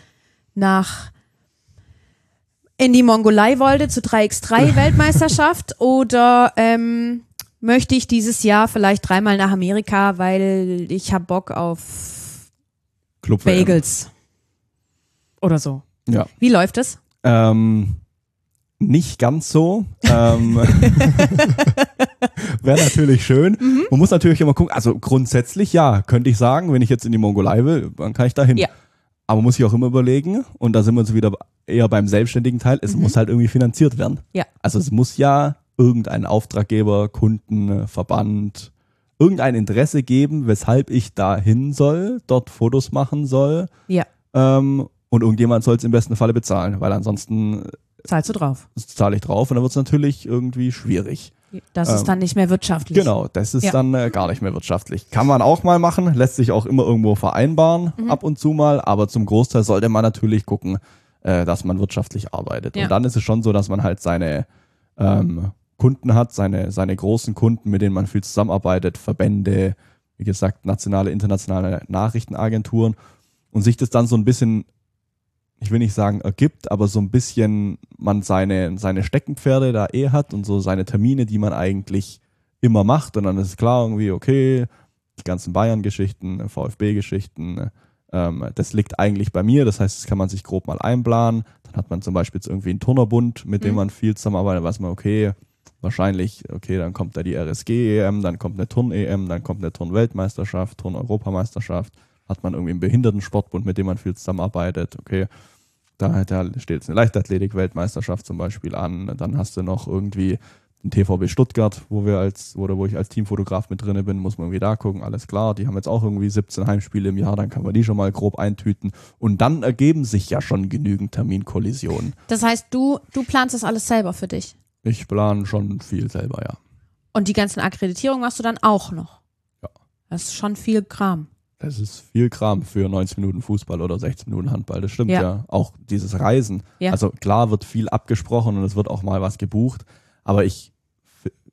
[SPEAKER 2] in die Mongolei wollte zur 3x3-Weltmeisterschaft? Oder möchte ich dieses Jahr vielleicht 3-mal nach Amerika, weil ich habe Bock auf
[SPEAKER 3] Club
[SPEAKER 2] Bagels oder so?
[SPEAKER 3] Ja.
[SPEAKER 2] Wie läuft es?
[SPEAKER 3] Nicht ganz so. Wäre natürlich schön. Man muss natürlich immer gucken, also grundsätzlich ja, könnte ich sagen, wenn ich jetzt in die Mongolei will, dann kann ich da hin. Ja. Aber muss ich auch immer überlegen, und da sind wir uns wieder eher beim selbstständigen Teil, es muss halt irgendwie finanziert werden. Ja. Also es muss ja irgendein Auftraggeber, Kunden, Verband, irgendein Interesse geben, weshalb ich da hin soll, dort Fotos machen soll. Ja. Und irgendjemand soll es im besten Falle bezahlen, weil ansonsten
[SPEAKER 2] zahlst du drauf.
[SPEAKER 3] Zahle ich drauf und dann wird es natürlich irgendwie schwierig.
[SPEAKER 2] Das ist dann nicht mehr wirtschaftlich.
[SPEAKER 3] Genau, das ist dann gar nicht mehr wirtschaftlich. Kann man auch mal machen, lässt sich auch immer irgendwo vereinbaren, ab und zu mal, aber zum Großteil sollte man natürlich gucken, dass man wirtschaftlich arbeitet. Ja. Und dann ist es schon so, dass man halt seine Kunden hat, seine großen Kunden, mit denen man viel zusammenarbeitet, Verbände, wie gesagt, nationale, internationale Nachrichtenagenturen und sich das dann so ein bisschen, ich will nicht sagen ergibt, aber so ein bisschen man seine Steckenpferde da hat und so seine Termine, die man eigentlich immer macht. Und dann ist klar irgendwie, okay, die ganzen Bayern-Geschichten, VfB-Geschichten, das liegt eigentlich bei mir. Das heißt, das kann man sich grob mal einplanen. Dann hat man zum Beispiel jetzt irgendwie einen Turnerbund, mit dem man viel zusammenarbeitet, weiß man, okay, wahrscheinlich, okay, dann kommt da die RSG-EM, dann kommt eine Turn-EM, dann kommt eine Turn-Weltmeisterschaft, Turn-Europameisterschaft. Hat man irgendwie einen Behindertensportbund, mit dem man viel zusammenarbeitet, okay, da steht jetzt eine Leichtathletik-Weltmeisterschaft zum Beispiel an, dann hast du noch irgendwie den TVB Stuttgart, wo ich als Teamfotograf mit drinne bin, muss man irgendwie da gucken, alles klar, die haben jetzt auch irgendwie 17 Heimspiele im Jahr, dann kann man die schon mal grob eintüten und dann ergeben sich ja schon genügend Terminkollisionen.
[SPEAKER 2] Das heißt, du planst das alles selber für dich?
[SPEAKER 3] Ich plane schon viel selber, ja.
[SPEAKER 2] Und die ganzen Akkreditierungen machst du dann auch noch?
[SPEAKER 3] Ja.
[SPEAKER 2] Das ist schon viel Kram.
[SPEAKER 3] Das ist viel Kram für 90 Minuten Fußball oder 16 Minuten Handball, das stimmt ja. Auch dieses Reisen. Ja. Also klar wird viel abgesprochen und es wird auch mal was gebucht, aber ich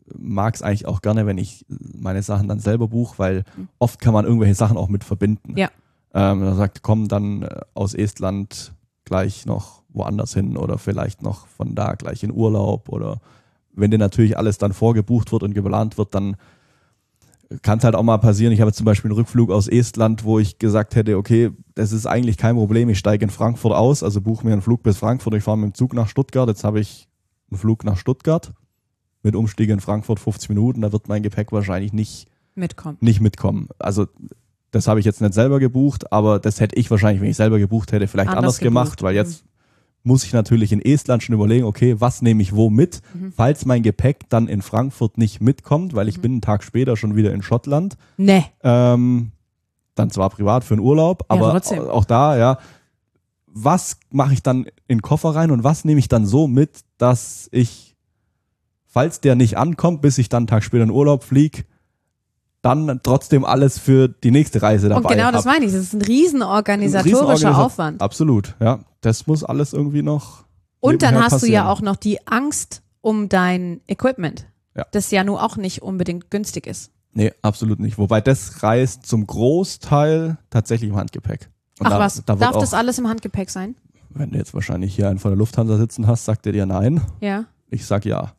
[SPEAKER 3] mag es eigentlich auch gerne, wenn ich meine Sachen dann selber buche, weil oft kann man irgendwelche Sachen auch mit verbinden.
[SPEAKER 2] Ja.
[SPEAKER 3] Man sagt, komm dann aus Estland gleich noch woanders hin oder vielleicht noch von da gleich in Urlaub oder wenn dir natürlich alles dann vorgebucht wird und geplant wird, dann kann es halt auch mal passieren. Ich habe zum Beispiel einen Rückflug aus Estland, wo ich gesagt hätte, okay, das ist eigentlich kein Problem, ich steige in Frankfurt aus, also buche mir einen Flug bis Frankfurt, ich fahre mit dem Zug nach Stuttgart, jetzt habe ich einen Flug nach Stuttgart mit Umstieg in Frankfurt 50 Minuten, da wird mein Gepäck wahrscheinlich nicht mitkommen. Also das habe ich jetzt nicht selber gebucht, aber das hätte ich wahrscheinlich, wenn ich selber gebucht hätte, vielleicht anders gemacht, weil jetzt muss ich natürlich in Estland schon überlegen, okay, was nehme ich wo mit, falls mein Gepäck dann in Frankfurt nicht mitkommt, weil ich bin einen Tag später schon wieder in Schottland.
[SPEAKER 2] Nee.
[SPEAKER 3] Dann zwar privat für einen Urlaub, aber auch da, ja, was mache ich dann in den Koffer rein und was nehme ich dann so mit, dass ich, falls der nicht ankommt, bis ich dann einen Tag später in Urlaub fliege, dann trotzdem alles für die nächste Reise dabei habe.
[SPEAKER 2] Und genau das meine ich, das ist ein riesen organisatorischer Aufwand.
[SPEAKER 3] Absolut, ja. Das muss alles irgendwie noch.
[SPEAKER 2] Und dann hast du ja auch noch die Angst um dein Equipment, das ja nun auch nicht unbedingt günstig ist.
[SPEAKER 3] Nee, absolut nicht. Wobei das reist zum Großteil tatsächlich im Handgepäck. Und
[SPEAKER 2] darf das alles im Handgepäck sein?
[SPEAKER 3] Wenn du jetzt wahrscheinlich hier einen von der Lufthansa sitzen hast, sagt er dir nein.
[SPEAKER 2] Ja.
[SPEAKER 3] Ich sag ja.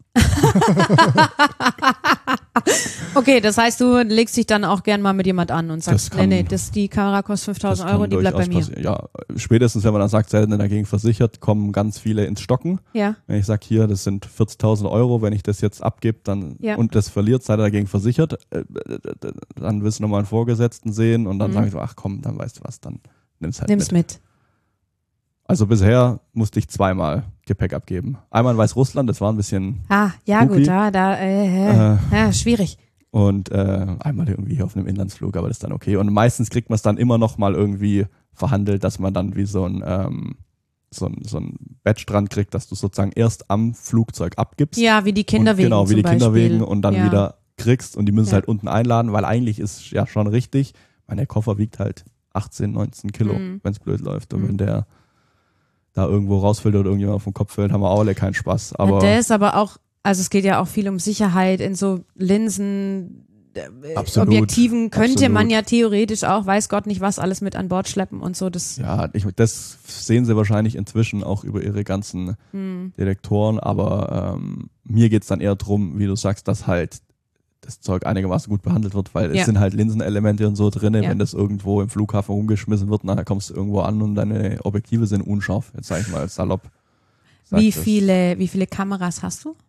[SPEAKER 2] Okay, das heißt, du legst dich dann auch gern mal mit jemand an und sagst, nee, die Kamera kostet 5.000 Euro, die bleibt bei mir.
[SPEAKER 3] Ja, spätestens, wenn man dann sagt, selten dagegen versichert, kommen ganz viele ins Stocken.
[SPEAKER 2] Ja.
[SPEAKER 3] Wenn ich sage, hier, das sind 40.000 Euro, wenn ich das jetzt abgebe und das verliert, seid ihr dagegen versichert, dann willst du nochmal einen Vorgesetzten sehen und dann sage ich so, ach komm, dann weißt du was, dann nimm's halt mit. Also bisher musste ich zweimal Gepäck abgeben. Einmal in Weißrussland, das war ein bisschen
[SPEAKER 2] spooky. Gut, schwierig.
[SPEAKER 3] Und einmal irgendwie hier auf einem Inlandsflug, aber das ist dann okay. Und meistens kriegt man es dann immer noch mal irgendwie verhandelt, dass man dann wie so ein Badge dran kriegt, dass du sozusagen erst am Flugzeug abgibst.
[SPEAKER 2] Ja, wie die Kinderwegen.
[SPEAKER 3] Genau, wie die Kinderwegen und dann wieder kriegst und die müssen halt unten einladen, weil eigentlich ist ja schon richtig, der Koffer wiegt halt 18, 19 Kilo, wenn es blöd läuft. Und wenn der da irgendwo rausfällt oder irgendjemand auf den Kopf fällt, haben wir auch alle keinen Spaß. Aber
[SPEAKER 2] der ist aber auch, also es geht ja auch viel um Sicherheit in so Linsen, Objektiven könnte man ja theoretisch auch, weiß Gott nicht was, alles mit an Bord schleppen und so. Das
[SPEAKER 3] sehen sie wahrscheinlich inzwischen auch über ihre ganzen Detektoren, aber mir geht's dann eher drum, wie du sagst, dass halt das Zeug einigermaßen gut behandelt wird, weil es sind halt Linsenelemente und so drin, wenn das irgendwo im Flughafen rumgeschmissen wird, dann kommst du irgendwo an und deine Objektive sind unscharf, jetzt sag ich mal salopp.
[SPEAKER 2] Wie viele Kameras hast du?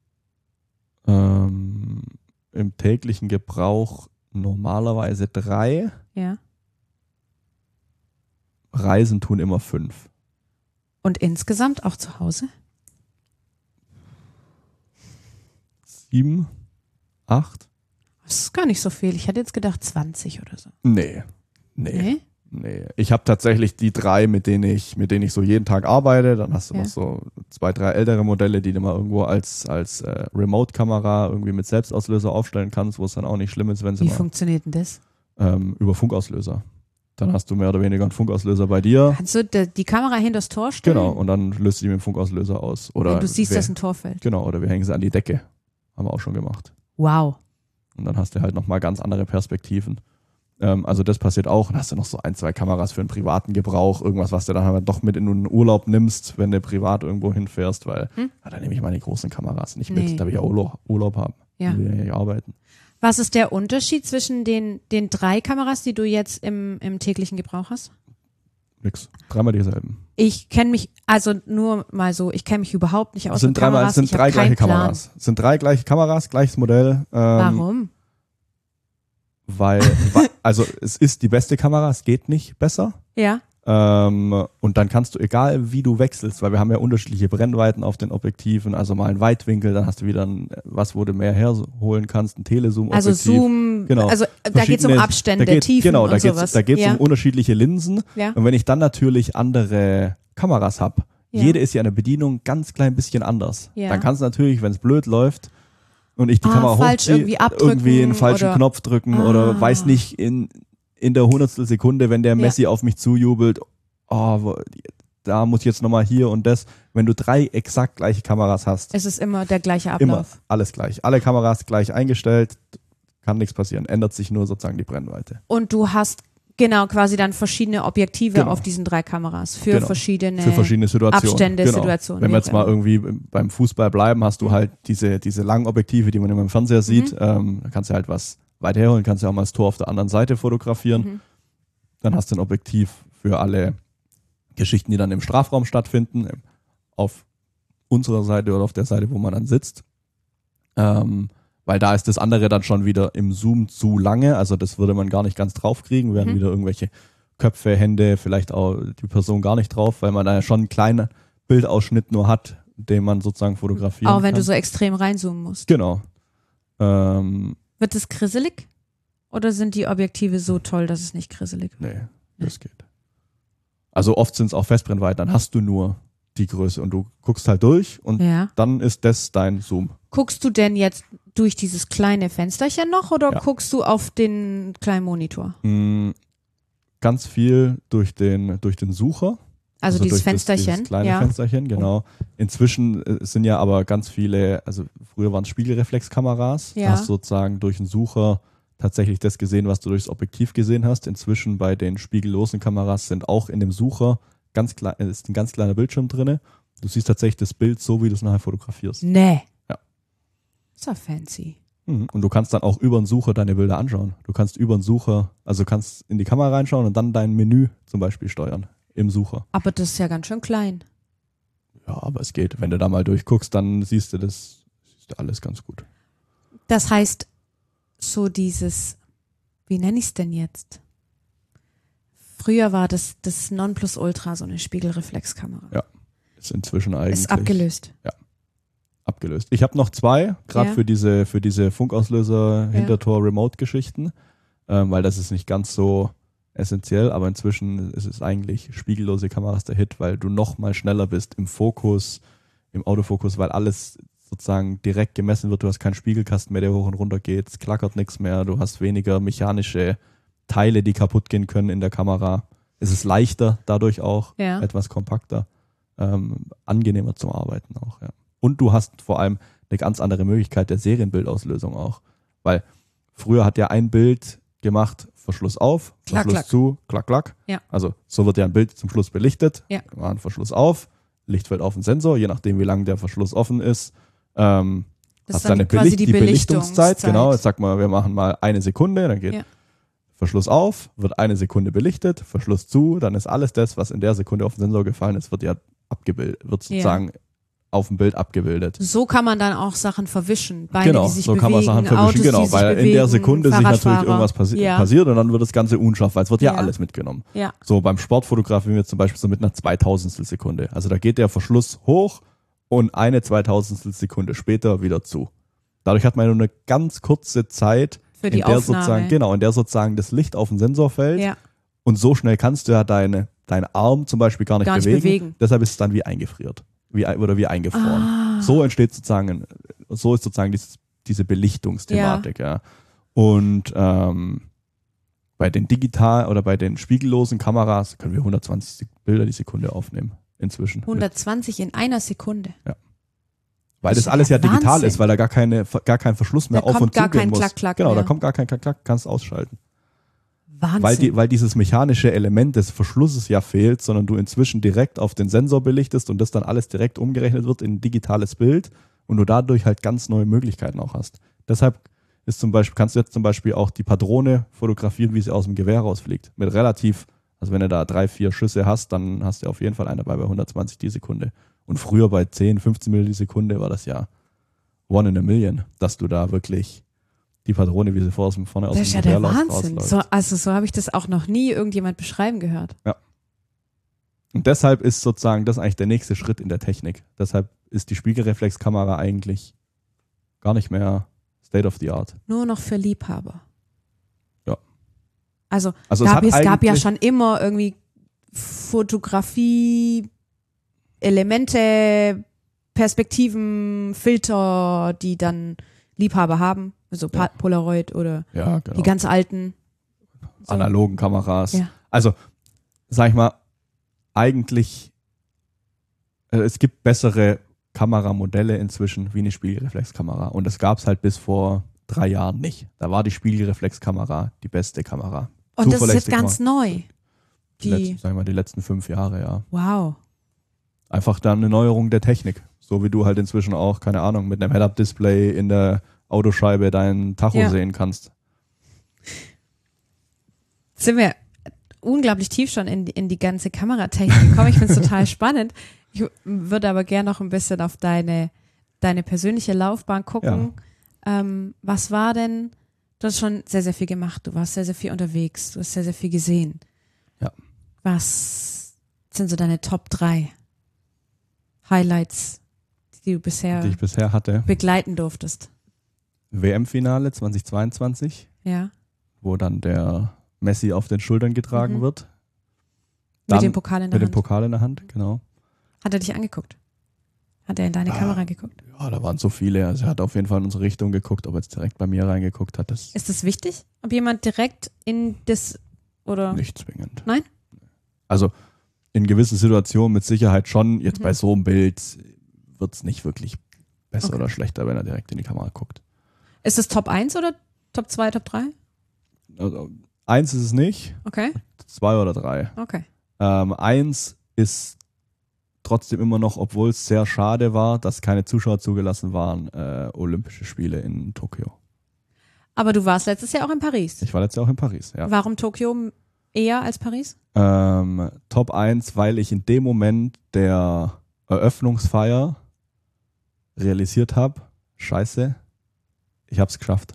[SPEAKER 3] Im täglichen Gebrauch normalerweise 3.
[SPEAKER 2] Ja.
[SPEAKER 3] Reisen tun immer 5.
[SPEAKER 2] Und insgesamt auch zu Hause?
[SPEAKER 3] 7, 8.
[SPEAKER 2] Das ist gar nicht so viel. Ich hätte jetzt gedacht 20 oder so.
[SPEAKER 3] Nee. Ich habe tatsächlich die 3, mit denen ich so jeden Tag arbeite. Dann hast du noch so 2, 3 ältere Modelle, die du mal irgendwo als Remote-Kamera irgendwie mit Selbstauslöser aufstellen kannst, wo es dann auch nicht schlimm ist, wenn sie
[SPEAKER 2] Wie funktioniert denn das?
[SPEAKER 3] Über Funkauslöser. Dann hast du mehr oder weniger einen Funkauslöser bei dir.
[SPEAKER 2] Kannst du die Kamera hinter das Tor stellen?
[SPEAKER 3] Genau, und dann löst du die mit dem Funkauslöser aus. Oder
[SPEAKER 2] du siehst, dass ein Tor fällt.
[SPEAKER 3] Genau, oder wir hängen sie an die Decke. Haben wir auch schon gemacht.
[SPEAKER 2] Wow.
[SPEAKER 3] Und dann hast du halt nochmal ganz andere Perspektiven. Also das passiert auch. Dann hast du noch so 1, 2 Kameras für einen privaten Gebrauch. Irgendwas, was du dann halt doch mit in den Urlaub nimmst, wenn du privat irgendwo hinfährst, weil da nehme ich meine großen Kameras nicht mit. Da will ich ja Urlaub haben.
[SPEAKER 2] Ja.
[SPEAKER 3] Da will ich ja nicht arbeiten.
[SPEAKER 2] Was ist der Unterschied zwischen den 3 Kameras, die du jetzt im täglichen Gebrauch hast?
[SPEAKER 3] Nix. 3-mal dieselben.
[SPEAKER 2] Ich kenne mich, also nur mal so, ich kenne mich überhaupt nicht aus
[SPEAKER 3] mit Kameras. Es sind 3 gleiche Kameras. Es sind 3 gleiche Kameras, gleiches Modell.
[SPEAKER 2] Warum?
[SPEAKER 3] Weil, also es ist die beste Kamera, es geht nicht besser.
[SPEAKER 2] Ja.
[SPEAKER 3] Und dann kannst du, egal wie du wechselst, weil wir haben ja unterschiedliche Brennweiten auf den Objektiven, also mal einen Weitwinkel, dann hast du wieder was, wo du mehr herholen kannst, ein Telezoom-Objektiv.
[SPEAKER 2] Also Zoom,
[SPEAKER 3] genau.
[SPEAKER 2] Also da geht es um Abstände, Tiefen
[SPEAKER 3] genau,
[SPEAKER 2] und sowas.
[SPEAKER 3] Da geht es um unterschiedliche Linsen.
[SPEAKER 2] Ja.
[SPEAKER 3] Und wenn ich dann natürlich andere Kameras habe, jede ist ja eine Bedienung ganz klein bisschen anders.
[SPEAKER 2] Ja.
[SPEAKER 3] Dann kannst du natürlich, wenn es blöd läuft, und ich die Kamera
[SPEAKER 2] falsch
[SPEAKER 3] hochziehe, irgendwie einen falschen Knopf drücken oder weiß nicht, in der 100stel Sekunde, wenn der Messi auf mich zujubelt, da muss ich jetzt nochmal hier und das. Wenn du 3 exakt gleiche Kameras hast,
[SPEAKER 2] Es ist immer der gleiche
[SPEAKER 3] immer
[SPEAKER 2] Ablauf.
[SPEAKER 3] alles gleich. Alle Kameras gleich eingestellt, kann nichts passieren. Ändert sich nur sozusagen die Brennweite.
[SPEAKER 2] Und du hast genau quasi dann verschiedene Objektive
[SPEAKER 3] Genau.
[SPEAKER 2] auf diesen 3 Kameras für
[SPEAKER 3] Genau.
[SPEAKER 2] verschiedene
[SPEAKER 3] Für verschiedene Situationen.
[SPEAKER 2] Abstände,
[SPEAKER 3] Genau.
[SPEAKER 2] Situationen.
[SPEAKER 3] Wenn wir jetzt mal irgendwie beim Fußball bleiben, hast du halt diese langen Objektive, die man immer im Fernseher sieht. Da kannst du halt was weit herholen, kannst ja auch mal das Tor auf der anderen Seite fotografieren. Dann hast du ein Objektiv für alle Geschichten, die dann im Strafraum stattfinden, auf unserer Seite oder auf der Seite, wo man dann sitzt. Weil da ist das andere dann schon wieder im Zoom zu lange, also das würde man gar nicht ganz draufkriegen, wären wieder irgendwelche Köpfe, Hände, vielleicht auch die Person gar nicht drauf, weil man da ja schon einen kleinen Bildausschnitt nur hat, den man sozusagen fotografieren kann.
[SPEAKER 2] Auch wenn du so extrem reinzoomen musst.
[SPEAKER 3] Genau.
[SPEAKER 2] Wird es grisselig? Oder sind die Objektive so toll, dass es nicht grisselig wird?
[SPEAKER 3] Nee, das geht. Also oft sind es auch Festbrennweiten, dann hast du nur die Größe und du guckst halt durch und
[SPEAKER 2] Ja.
[SPEAKER 3] dann ist das dein Zoom.
[SPEAKER 2] Guckst du denn jetzt durch dieses kleine Fensterchen noch oder
[SPEAKER 3] Ja.
[SPEAKER 2] guckst du auf den kleinen Monitor?
[SPEAKER 3] Ganz viel durch den Sucher.
[SPEAKER 2] Also dieses
[SPEAKER 3] durch
[SPEAKER 2] Fensterchen.
[SPEAKER 3] Dieses kleine
[SPEAKER 2] ja.
[SPEAKER 3] Fensterchen, genau. Inzwischen sind ja aber ganz viele, also früher waren es Spiegelreflexkameras.
[SPEAKER 2] Ja.
[SPEAKER 3] Da hast du sozusagen durch den Sucher tatsächlich das gesehen, was du durchs Objektiv gesehen hast. Inzwischen bei den spiegellosen Kameras sind auch in dem Sucher ist ein ganz kleiner Bildschirm drin. Du siehst tatsächlich das Bild so, wie du es nachher fotografierst.
[SPEAKER 2] Nee.
[SPEAKER 3] Ja.
[SPEAKER 2] Ist ja fancy.
[SPEAKER 3] Und du kannst dann auch über den Sucher deine Bilder anschauen. Du kannst über den Sucher, also kannst in die Kamera reinschauen und dann dein Menü zum Beispiel steuern im Sucher.
[SPEAKER 2] Aber das ist ja ganz schön klein.
[SPEAKER 3] Ja, aber es geht. Wenn du da mal durchguckst, dann siehst du alles ganz gut.
[SPEAKER 2] Das heißt, so dieses, wie nenne ich es denn jetzt? Früher war das Nonplusultra, so eine Spiegelreflexkamera.
[SPEAKER 3] Ja, ist inzwischen eigentlich
[SPEAKER 2] Ist abgelöst.
[SPEAKER 3] abgelöst. Ich habe noch 2, gerade
[SPEAKER 2] Ja.
[SPEAKER 3] für diese Funkauslöser Hintertor-Remote-Geschichten, weil das ist nicht ganz so essentiell, aber inzwischen ist es eigentlich spiegellose Kameras der Hit, weil du noch mal schneller bist im Fokus, im Autofokus, weil alles sozusagen direkt gemessen wird. Du hast keinen Spiegelkasten mehr, der hoch und runter geht, es klackert nichts mehr, du hast weniger mechanische Teile, die kaputt gehen können in der Kamera. Es ist leichter, dadurch auch,
[SPEAKER 2] Ja.
[SPEAKER 3] etwas kompakter, angenehmer zum Arbeiten auch, ja. Und du hast vor allem eine ganz andere Möglichkeit der Serienbildauslösung auch. Weil früher hat ja ein Bild gemacht, Verschluss auf,
[SPEAKER 2] Klack,
[SPEAKER 3] Verschluss
[SPEAKER 2] klack.
[SPEAKER 3] zu, klack, klack.
[SPEAKER 2] Ja.
[SPEAKER 3] Also so wird ja ein Bild zum Schluss belichtet.
[SPEAKER 2] Ja.
[SPEAKER 3] Wir machen Verschluss auf, Licht fällt auf den Sensor, je nachdem wie lang der Verschluss offen ist. Hast
[SPEAKER 2] ist
[SPEAKER 3] dann
[SPEAKER 2] dann quasi die
[SPEAKER 3] Belichtungszeit.
[SPEAKER 2] Belichtungszeit.
[SPEAKER 3] Genau, jetzt sag mal, wir machen mal 1 Sekunde, dann geht
[SPEAKER 2] Ja.
[SPEAKER 3] Verschluss auf, wird 1 Sekunde belichtet, Verschluss zu, dann ist alles das, was in der Sekunde auf den Sensor gefallen ist, wird ja abgebildet, wird sozusagen auf dem Bild abgebildet.
[SPEAKER 2] So kann man dann auch Sachen verwischen. Beine,
[SPEAKER 3] Genau,
[SPEAKER 2] die sich
[SPEAKER 3] so
[SPEAKER 2] bewegen,
[SPEAKER 3] kann man Sachen verwischen,
[SPEAKER 2] Autos,
[SPEAKER 3] genau,
[SPEAKER 2] die sich
[SPEAKER 3] weil
[SPEAKER 2] bewegen,
[SPEAKER 3] in der Sekunde sich natürlich
[SPEAKER 2] Fahrradfahrer.
[SPEAKER 3] irgendwas
[SPEAKER 2] Ja.
[SPEAKER 3] passiert und dann wird das Ganze unscharf, weil es wird ja
[SPEAKER 2] Ja.
[SPEAKER 3] alles mitgenommen.
[SPEAKER 2] Ja.
[SPEAKER 3] So beim Sportfotograf sind wir zum Beispiel so mit einer 2000stel Sekunde. Also da geht der Verschluss hoch und eine 2000stel Sekunde später wieder zu. Dadurch hat man nur eine ganz kurze Zeit,
[SPEAKER 2] Für die
[SPEAKER 3] in der
[SPEAKER 2] Aufnahme.
[SPEAKER 3] sozusagen das Licht auf den Sensor fällt.
[SPEAKER 2] Ja.
[SPEAKER 3] Und so schnell kannst du ja deinen Arm zum Beispiel gar nicht bewegen. Deshalb ist es dann wie eingefriert. Wie eingefroren. So entsteht sozusagen, so ist sozusagen diese Belichtungsthematik. Ja. Und bei den digital oder bei den spiegellosen Kameras können wir 120 Bilder die Sekunde aufnehmen. Inzwischen.
[SPEAKER 2] 120 in einer Sekunde.
[SPEAKER 3] Weil
[SPEAKER 2] Das
[SPEAKER 3] das
[SPEAKER 2] ist
[SPEAKER 3] alles
[SPEAKER 2] ja
[SPEAKER 3] ja digital
[SPEAKER 2] Wahnsinn.
[SPEAKER 3] ist, weil da gar kein Verschluss mehr
[SPEAKER 2] Da
[SPEAKER 3] auf
[SPEAKER 2] kommt
[SPEAKER 3] und zu
[SPEAKER 2] gar
[SPEAKER 3] gehen
[SPEAKER 2] kein
[SPEAKER 3] muss.
[SPEAKER 2] Klack-Klack
[SPEAKER 3] Genau,
[SPEAKER 2] mehr.
[SPEAKER 3] da kommt gar kein Klack-Klack, kannst ausschalten.
[SPEAKER 2] Wahnsinn.
[SPEAKER 3] Weil dieses mechanische Element des Verschlusses ja fehlt, sondern du inzwischen direkt auf den Sensor belichtest und das dann alles direkt umgerechnet wird in ein digitales Bild und du dadurch halt ganz neue Möglichkeiten auch hast. Deshalb kannst du jetzt zum Beispiel auch die Patrone fotografieren, wie sie aus dem Gewehr rausfliegt. Mit relativ, also wenn du da 3, 4 Schüsse hast, dann hast du auf jeden Fall einen dabei bei 120 die Sekunde. Und früher bei 10, 15 Mill die Sekunde war das ja one in a million, dass du da wirklich die Patrone, wie sie vorne aus
[SPEAKER 2] das ist
[SPEAKER 3] dem
[SPEAKER 2] ja der
[SPEAKER 3] Gewehrlauf
[SPEAKER 2] Wahnsinn.
[SPEAKER 3] rausläuft.
[SPEAKER 2] So habe ich das auch noch nie irgendjemand beschreiben gehört.
[SPEAKER 3] Und deshalb ist sozusagen das eigentlich der nächste Schritt in der Technik. Deshalb ist die Spiegelreflexkamera eigentlich gar nicht mehr State of the Art.
[SPEAKER 2] Nur noch für Liebhaber.
[SPEAKER 3] Ja.
[SPEAKER 2] Also
[SPEAKER 3] es
[SPEAKER 2] gab ja
[SPEAKER 3] eigentlich-
[SPEAKER 2] schon immer irgendwie Fotografie, Elemente, Perspektiven, Filter, die dann Liebhaber haben. Also
[SPEAKER 3] Ja.
[SPEAKER 2] Polaroid oder
[SPEAKER 3] Ja, genau.
[SPEAKER 2] die ganz alten. So.
[SPEAKER 3] Analogen Kameras.
[SPEAKER 2] Ja.
[SPEAKER 3] Also, sag ich mal, eigentlich Es gibt bessere Kameramodelle inzwischen wie eine Spiegelreflexkamera. Und das gab es halt bis vor 3 Jahren nicht. Da war die Spiegelreflexkamera die beste Kamera.
[SPEAKER 2] Und das ist jetzt ganz neu.
[SPEAKER 3] Die letzten 5 Jahre, ja.
[SPEAKER 2] Wow.
[SPEAKER 3] Einfach dann eine Neuerung der Technik. So wie du halt inzwischen auch, keine Ahnung, mit einem Head-Up-Display in der Autoscheibe deinen Tacho sehen kannst.
[SPEAKER 2] Sind wir unglaublich tief schon in die ganze Kameratechnik gekommen. Ich finde es total spannend. Ich würde aber gerne noch ein bisschen auf deine persönliche Laufbahn gucken. Ja. Was war denn, du hast schon sehr, sehr viel gemacht, du warst sehr, sehr viel unterwegs, du hast sehr, sehr viel gesehen.
[SPEAKER 3] Ja.
[SPEAKER 2] Was sind so deine Top 3 Highlights, die ich bisher
[SPEAKER 3] hatte?
[SPEAKER 2] Begleiten durftest?
[SPEAKER 3] WM-Finale 2022.
[SPEAKER 2] Ja.
[SPEAKER 3] Wo dann der Messi auf den Schultern getragen wird.
[SPEAKER 2] Dann mit dem Pokal in der Hand.
[SPEAKER 3] Mit dem Pokal in der Hand, genau.
[SPEAKER 2] Hat er dich angeguckt? Hat er in deine Kamera geguckt?
[SPEAKER 3] Ja, da waren so viele. Also er hat auf jeden Fall in unsere Richtung geguckt, ob er jetzt direkt bei mir reingeguckt hat.
[SPEAKER 2] Ist das wichtig? Ob jemand direkt in das oder?
[SPEAKER 3] Nicht zwingend.
[SPEAKER 2] Nein?
[SPEAKER 3] Also in gewissen Situationen mit Sicherheit schon. Jetzt bei so einem Bild wird es nicht wirklich besser oder schlechter, wenn er direkt in die Kamera guckt.
[SPEAKER 2] Ist es Top 1 oder Top 2, Top 3?
[SPEAKER 3] Also 1 ist es nicht.
[SPEAKER 2] Okay.
[SPEAKER 3] 2 oder 3.
[SPEAKER 2] Okay.
[SPEAKER 3] 1 ist trotzdem immer noch, obwohl es sehr schade war, dass keine Zuschauer zugelassen waren, Olympische Spiele in Tokio.
[SPEAKER 2] Aber du warst letztes Jahr auch in Paris.
[SPEAKER 3] Ich war letztes Jahr auch in Paris, ja.
[SPEAKER 2] Warum Tokio eher als Paris?
[SPEAKER 3] Top 1, weil ich in dem Moment der Eröffnungsfeier realisiert habe, scheiße, ich hab's geschafft.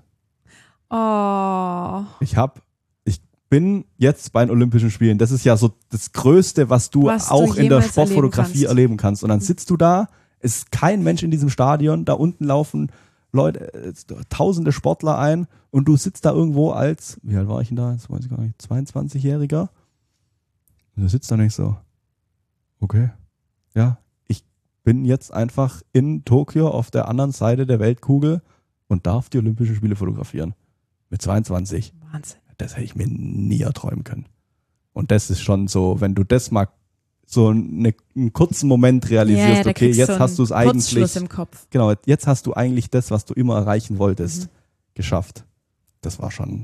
[SPEAKER 2] Oh.
[SPEAKER 3] Ich bin jetzt bei den Olympischen Spielen. Das ist ja so das Größte, was du auch in der Sportfotografie erleben kannst. Und dann sitzt du da, es ist kein Mensch in diesem Stadion, da unten laufen Leute, tausende Sportler ein und du sitzt da irgendwo als, wie alt war ich denn da? Das weiß ich gar nicht, 22-Jähriger. Und du sitzt da nicht so, okay, ja, ich bin jetzt einfach in Tokio auf der anderen Seite der Weltkugel und darf die Olympischen Spiele fotografieren. Mit 22.
[SPEAKER 2] Wahnsinn.
[SPEAKER 3] Das hätte ich mir nie erträumen können. Und das ist schon so, wenn du das mal so einen kurzen Moment realisierst, okay, jetzt hast du es eigentlich,
[SPEAKER 2] im Kopf.
[SPEAKER 3] Genau, jetzt hast du eigentlich das, was du immer erreichen wolltest, geschafft. Das war schon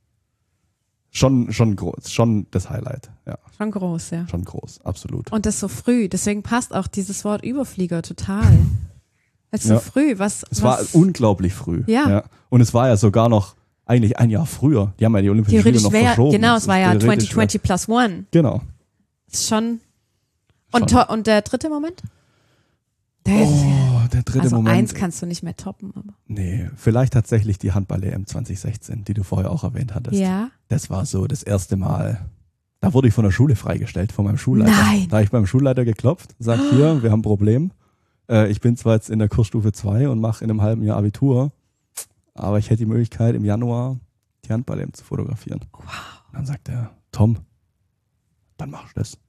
[SPEAKER 3] groß, schon das Highlight, ja.
[SPEAKER 2] Schon groß, ja.
[SPEAKER 3] Schon groß, absolut.
[SPEAKER 2] Und das so früh, deswegen passt auch dieses Wort Überflieger total. Es ist so früh,
[SPEAKER 3] Es war unglaublich früh.
[SPEAKER 2] Ja.
[SPEAKER 3] Und es war ja sogar noch eigentlich ein Jahr früher. Die haben ja die Olympischen Spiele noch verschoben.
[SPEAKER 2] Genau, es war ja 2020 plus one.
[SPEAKER 3] Genau.
[SPEAKER 2] Ist schon. Und der dritte Moment?
[SPEAKER 3] Der dritte Moment.
[SPEAKER 2] 1 kannst du nicht mehr toppen. Aber.
[SPEAKER 3] Nee, vielleicht tatsächlich die Handball-EM 2016, die du vorher auch erwähnt hattest.
[SPEAKER 2] Ja.
[SPEAKER 3] Das war so das erste Mal. Da wurde ich von der Schule freigestellt, von meinem Schulleiter.
[SPEAKER 2] Nein.
[SPEAKER 3] Da habe ich beim Schulleiter geklopft, sagt hier, wir haben ein Problem. Ich bin zwar jetzt in der Kursstufe 2 und mache in einem halben Jahr Abitur, aber ich hätte die Möglichkeit, im Januar die Handball-EM zu fotografieren.
[SPEAKER 2] Wow.
[SPEAKER 3] Und dann sagt er, Tom, dann machst du das.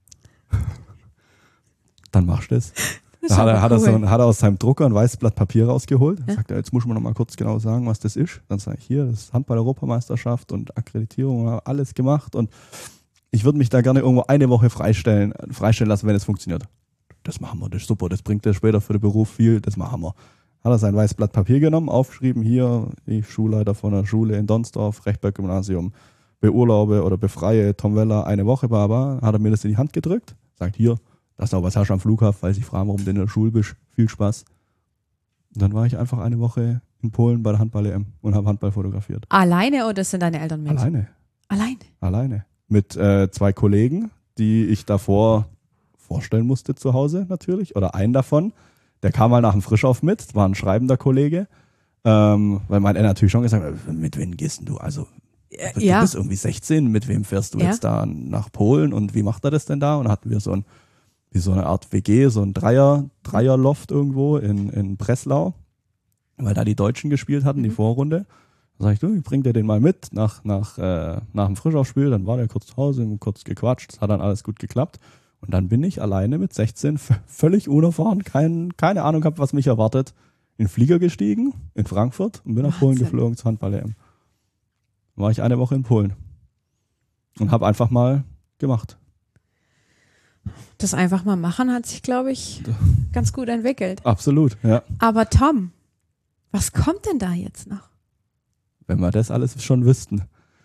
[SPEAKER 3] Dann machst du das. Da hat er aus seinem Drucker ein weißes Blatt Papier rausgeholt. Dann sagt er, jetzt muss man noch mal kurz genau sagen, was das ist. Dann sage ich, hier, das ist Handball-Europameisterschaft und Akkreditierung, alles gemacht. Und ich würde mich da gerne irgendwo eine Woche freistellen lassen, wenn es funktioniert. Das machen wir, das ist super, das bringt dir später für den Beruf viel, das machen wir. Hat er sein weißes Blatt Papier genommen, aufgeschrieben, hier, ich Schulleiter von der Schule in Donsdorf, Rechtberg-Gymnasium, beurlaube oder befreie Tom Weller eine Woche, Baba, hat er mir das in die Hand gedrückt, sagt, hier, das ist auch was hast du am Flughafen, weil ich fragen, warum du in der Schule bist, viel Spaß. Und dann war ich einfach eine Woche in Polen bei der Handball-EM und habe Handball fotografiert.
[SPEAKER 2] Alleine oder sind deine Eltern mit?
[SPEAKER 3] Alleine. Mit 2 Kollegen, die ich davor vorstellen musste zu Hause natürlich, oder einen davon. Der kam mal nach dem Frischauf mit, war ein schreibender Kollege, weil mein Eltern natürlich schon gesagt hat, mit wem gehst denn du? Also du bist irgendwie 16, mit wem fährst du jetzt da nach Polen und wie macht er das denn da? Und dann hatten wir so eine Art WG, so ein Dreierloft irgendwo in Breslau, weil da die Deutschen gespielt hatten, die Vorrunde. Dann sag ich, du, ich bring dir den mal mit nach dem Frischaufspiel. Dann war der kurz zu Hause, kurz gequatscht, das hat dann alles gut geklappt. Und dann bin ich alleine mit 16, völlig unerfahren, keine Ahnung gehabt, was mich erwartet, in den Flieger gestiegen, in Frankfurt und bin nach Polen geflogen zur Handball-EM. War ich eine Woche in Polen und habe einfach mal gemacht.
[SPEAKER 2] Das einfach mal machen hat sich, glaube ich, ganz gut entwickelt.
[SPEAKER 3] Absolut, ja.
[SPEAKER 2] Aber Tom, was kommt denn da jetzt noch?
[SPEAKER 3] Wenn wir das alles schon wüssten.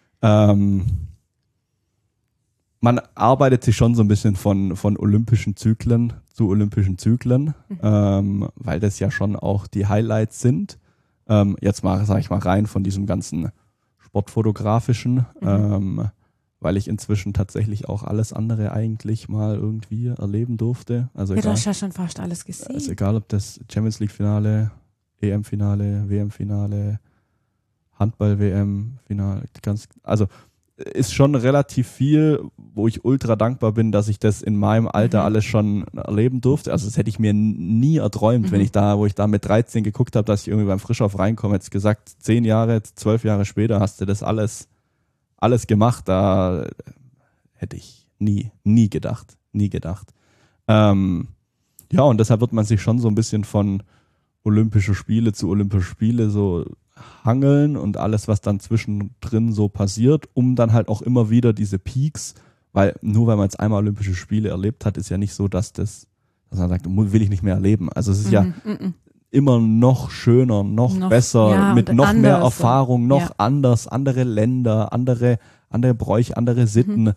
[SPEAKER 3] Man arbeitet sich schon so ein bisschen von olympischen Zyklen zu olympischen Zyklen, weil das ja schon auch die Highlights sind. Jetzt mal, sage ich mal, rein von diesem ganzen sportfotografischen, weil ich inzwischen tatsächlich auch alles andere eigentlich mal irgendwie erleben durfte. Also
[SPEAKER 2] Ja, du hast ja schon fast alles gesehen.
[SPEAKER 3] ist egal, ob das Champions League Finale, EM-Finale, WM-Finale, Handball-WM-Finale, also ist schon relativ viel, wo ich ultra dankbar bin, dass ich das in meinem Alter alles schon erleben durfte. Also das hätte ich mir nie erträumt, wo ich da mit 13 geguckt habe, dass ich irgendwie beim Frischhoff reinkomme. Jetzt gesagt, 10 Jahre, 12 Jahre später hast du das alles gemacht. Da hätte ich nie gedacht. Ja, und deshalb wird man sich schon so ein bisschen von Olympische Spiele zu Olympische Spiele so hangeln und alles, was dann zwischendrin so passiert, um dann halt auch immer wieder diese Peaks, weil nur weil man jetzt einmal Olympische Spiele erlebt hat, ist ja nicht so, dass man sagt, will ich nicht mehr erleben. Also es ist ja immer noch schöner, noch besser,
[SPEAKER 2] ja,
[SPEAKER 3] mit noch mehr
[SPEAKER 2] anders
[SPEAKER 3] Erfahrung, noch anders, andere Länder, andere Bräuche, andere Sitten.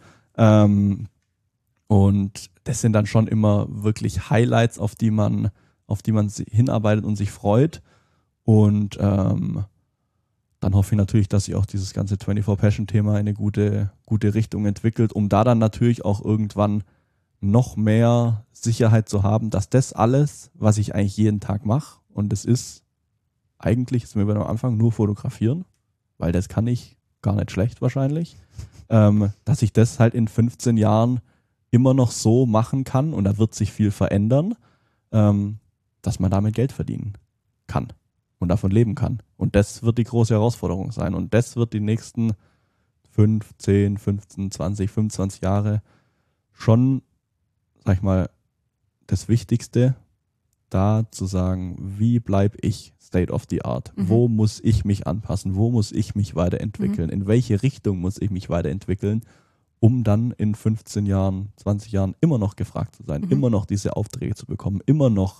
[SPEAKER 3] Und das sind dann schon immer wirklich Highlights, auf die man hinarbeitet und sich freut. Und dann hoffe ich natürlich, dass sich auch dieses ganze 24-Passion-Thema in eine gute Richtung entwickelt, um da dann natürlich auch irgendwann noch mehr Sicherheit zu haben, dass das alles, was ich eigentlich jeden Tag mache, und das ist eigentlich, jetzt sind wir am Anfang, nur fotografieren, weil das kann ich gar nicht schlecht wahrscheinlich, dass ich das halt in 15 Jahren immer noch so machen kann, und da wird sich viel verändern, dass man damit Geld verdienen kann und davon leben kann. Und das wird die große Herausforderung sein. Und das wird die nächsten 5, 10, 15, 20, 25 Jahre schon, sag ich mal, das Wichtigste, da zu sagen, wie bleibe ich State of the Art? Wo muss ich mich anpassen? Wo muss ich mich weiterentwickeln? In welche Richtung muss ich mich weiterentwickeln, um dann in 15 Jahren, 20 Jahren immer noch gefragt zu sein, immer noch diese Aufträge zu bekommen, immer noch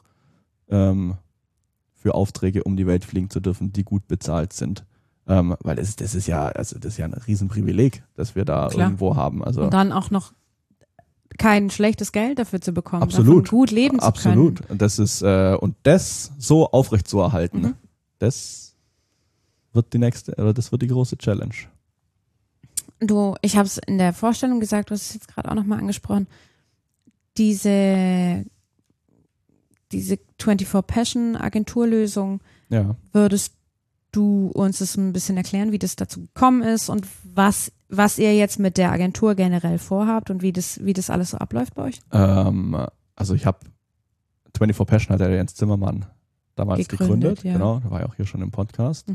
[SPEAKER 3] für Aufträge um die Welt fliegen zu dürfen, die gut bezahlt sind. Weil das ist ja ein Riesenprivileg, das wir da irgendwo haben. Also
[SPEAKER 2] und dann auch noch kein schlechtes Geld dafür zu bekommen,
[SPEAKER 3] absolut,
[SPEAKER 2] davon gut leben zu können.
[SPEAKER 3] Absolut. Und das ist das so aufrechtzuerhalten, das wird die große Challenge.
[SPEAKER 2] Ich habe es in der Vorstellung gesagt, du hast es jetzt gerade auch nochmal angesprochen, diese 24-Passion-Agenturlösung, würdest du uns das ein bisschen erklären, wie das dazu gekommen ist und was ihr jetzt mit der Agentur generell vorhabt und wie das alles so abläuft bei euch?
[SPEAKER 3] Also ich habe 24-Passion hat der Jens Zimmermann damals gegründet.
[SPEAKER 2] Ja.
[SPEAKER 3] Genau, der war ja auch hier schon im Podcast.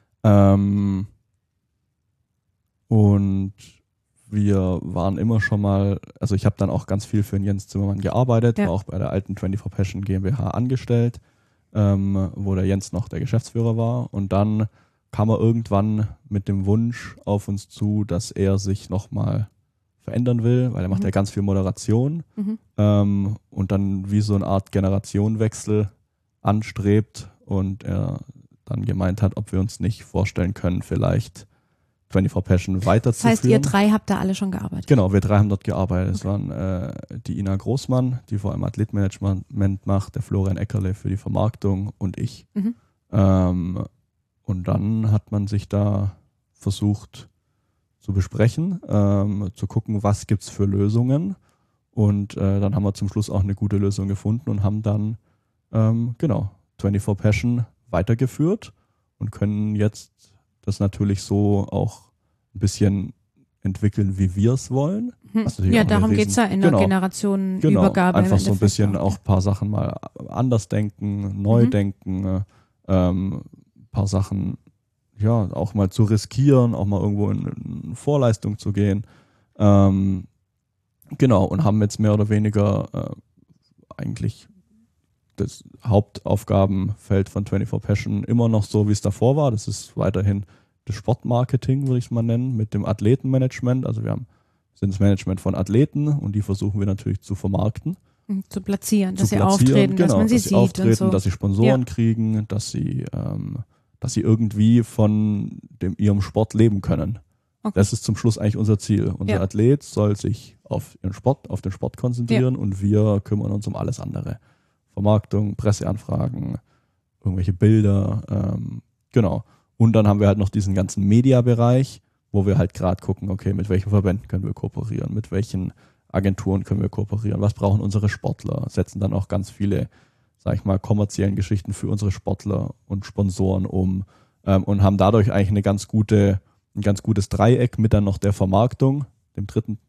[SPEAKER 3] Und wir waren immer schon mal, also ich habe dann auch ganz viel für den Jens Zimmermann gearbeitet, war auch bei der alten 24-Passion GmbH angestellt, wo der Jens noch der Geschäftsführer war. Und dann kam er irgendwann mit dem Wunsch auf uns zu, dass er sich nochmal verändern will, weil er macht ja ganz viel Moderation und dann wie so eine Art Generationenwechsel anstrebt und er dann gemeint hat, ob wir uns nicht vorstellen können, vielleicht 24-Passion weiterzuführen.
[SPEAKER 2] Das heißt, ihr drei habt da alle schon gearbeitet?
[SPEAKER 3] Genau, wir drei haben dort gearbeitet. Es waren die Ina Großmann, die vor allem Athletmanagement macht, der Florian Eckerle für die Vermarktung und ich. Und dann hat man sich da versucht zu besprechen, zu gucken, was gibt's für Lösungen. Und dann haben wir zum Schluss auch eine gute Lösung gefunden und haben dann 24-Passion weitergeführt und können jetzt das natürlich so auch ein bisschen entwickeln, wie wir es wollen.
[SPEAKER 2] Ja, darum geht es ja in der Generationenübergabe.
[SPEAKER 3] Einfach so ein bisschen auch ein paar Sachen mal anders denken, neu denken, paar Sachen ja auch mal zu riskieren, auch mal irgendwo in Vorleistung zu gehen. Und haben jetzt mehr oder weniger eigentlich das Hauptaufgabenfeld von 24-Passion immer noch so, wie es davor war. Das ist weiterhin das Sportmarketing, würde ich es mal nennen, mit dem Athletenmanagement. Also wir haben sind das Management von Athleten und die versuchen wir natürlich zu vermarkten.
[SPEAKER 2] Zu platzieren, dass sie auftreten,
[SPEAKER 3] genau,
[SPEAKER 2] dass man sie sieht
[SPEAKER 3] auftreten,
[SPEAKER 2] und so.
[SPEAKER 3] dass sie Sponsoren kriegen, dass sie irgendwie von ihrem Sport leben können.
[SPEAKER 2] Okay.
[SPEAKER 3] Das ist zum Schluss eigentlich unser Ziel. Unser Athlet soll sich auf den Sport konzentrieren und wir kümmern uns um alles andere. Vermarktung, Presseanfragen, irgendwelche Bilder, genau. Und dann haben wir halt noch diesen ganzen Media-Bereich, wo wir halt gerade gucken, okay, mit welchen Verbänden können wir kooperieren, mit welchen Agenturen können wir kooperieren, was brauchen unsere Sportler, setzen dann auch ganz viele, sag ich mal, kommerziellen Geschichten für unsere Sportler und Sponsoren um und haben dadurch eigentlich ein ganz gutes Dreieck mit dann noch der Vermarktung, dem dritten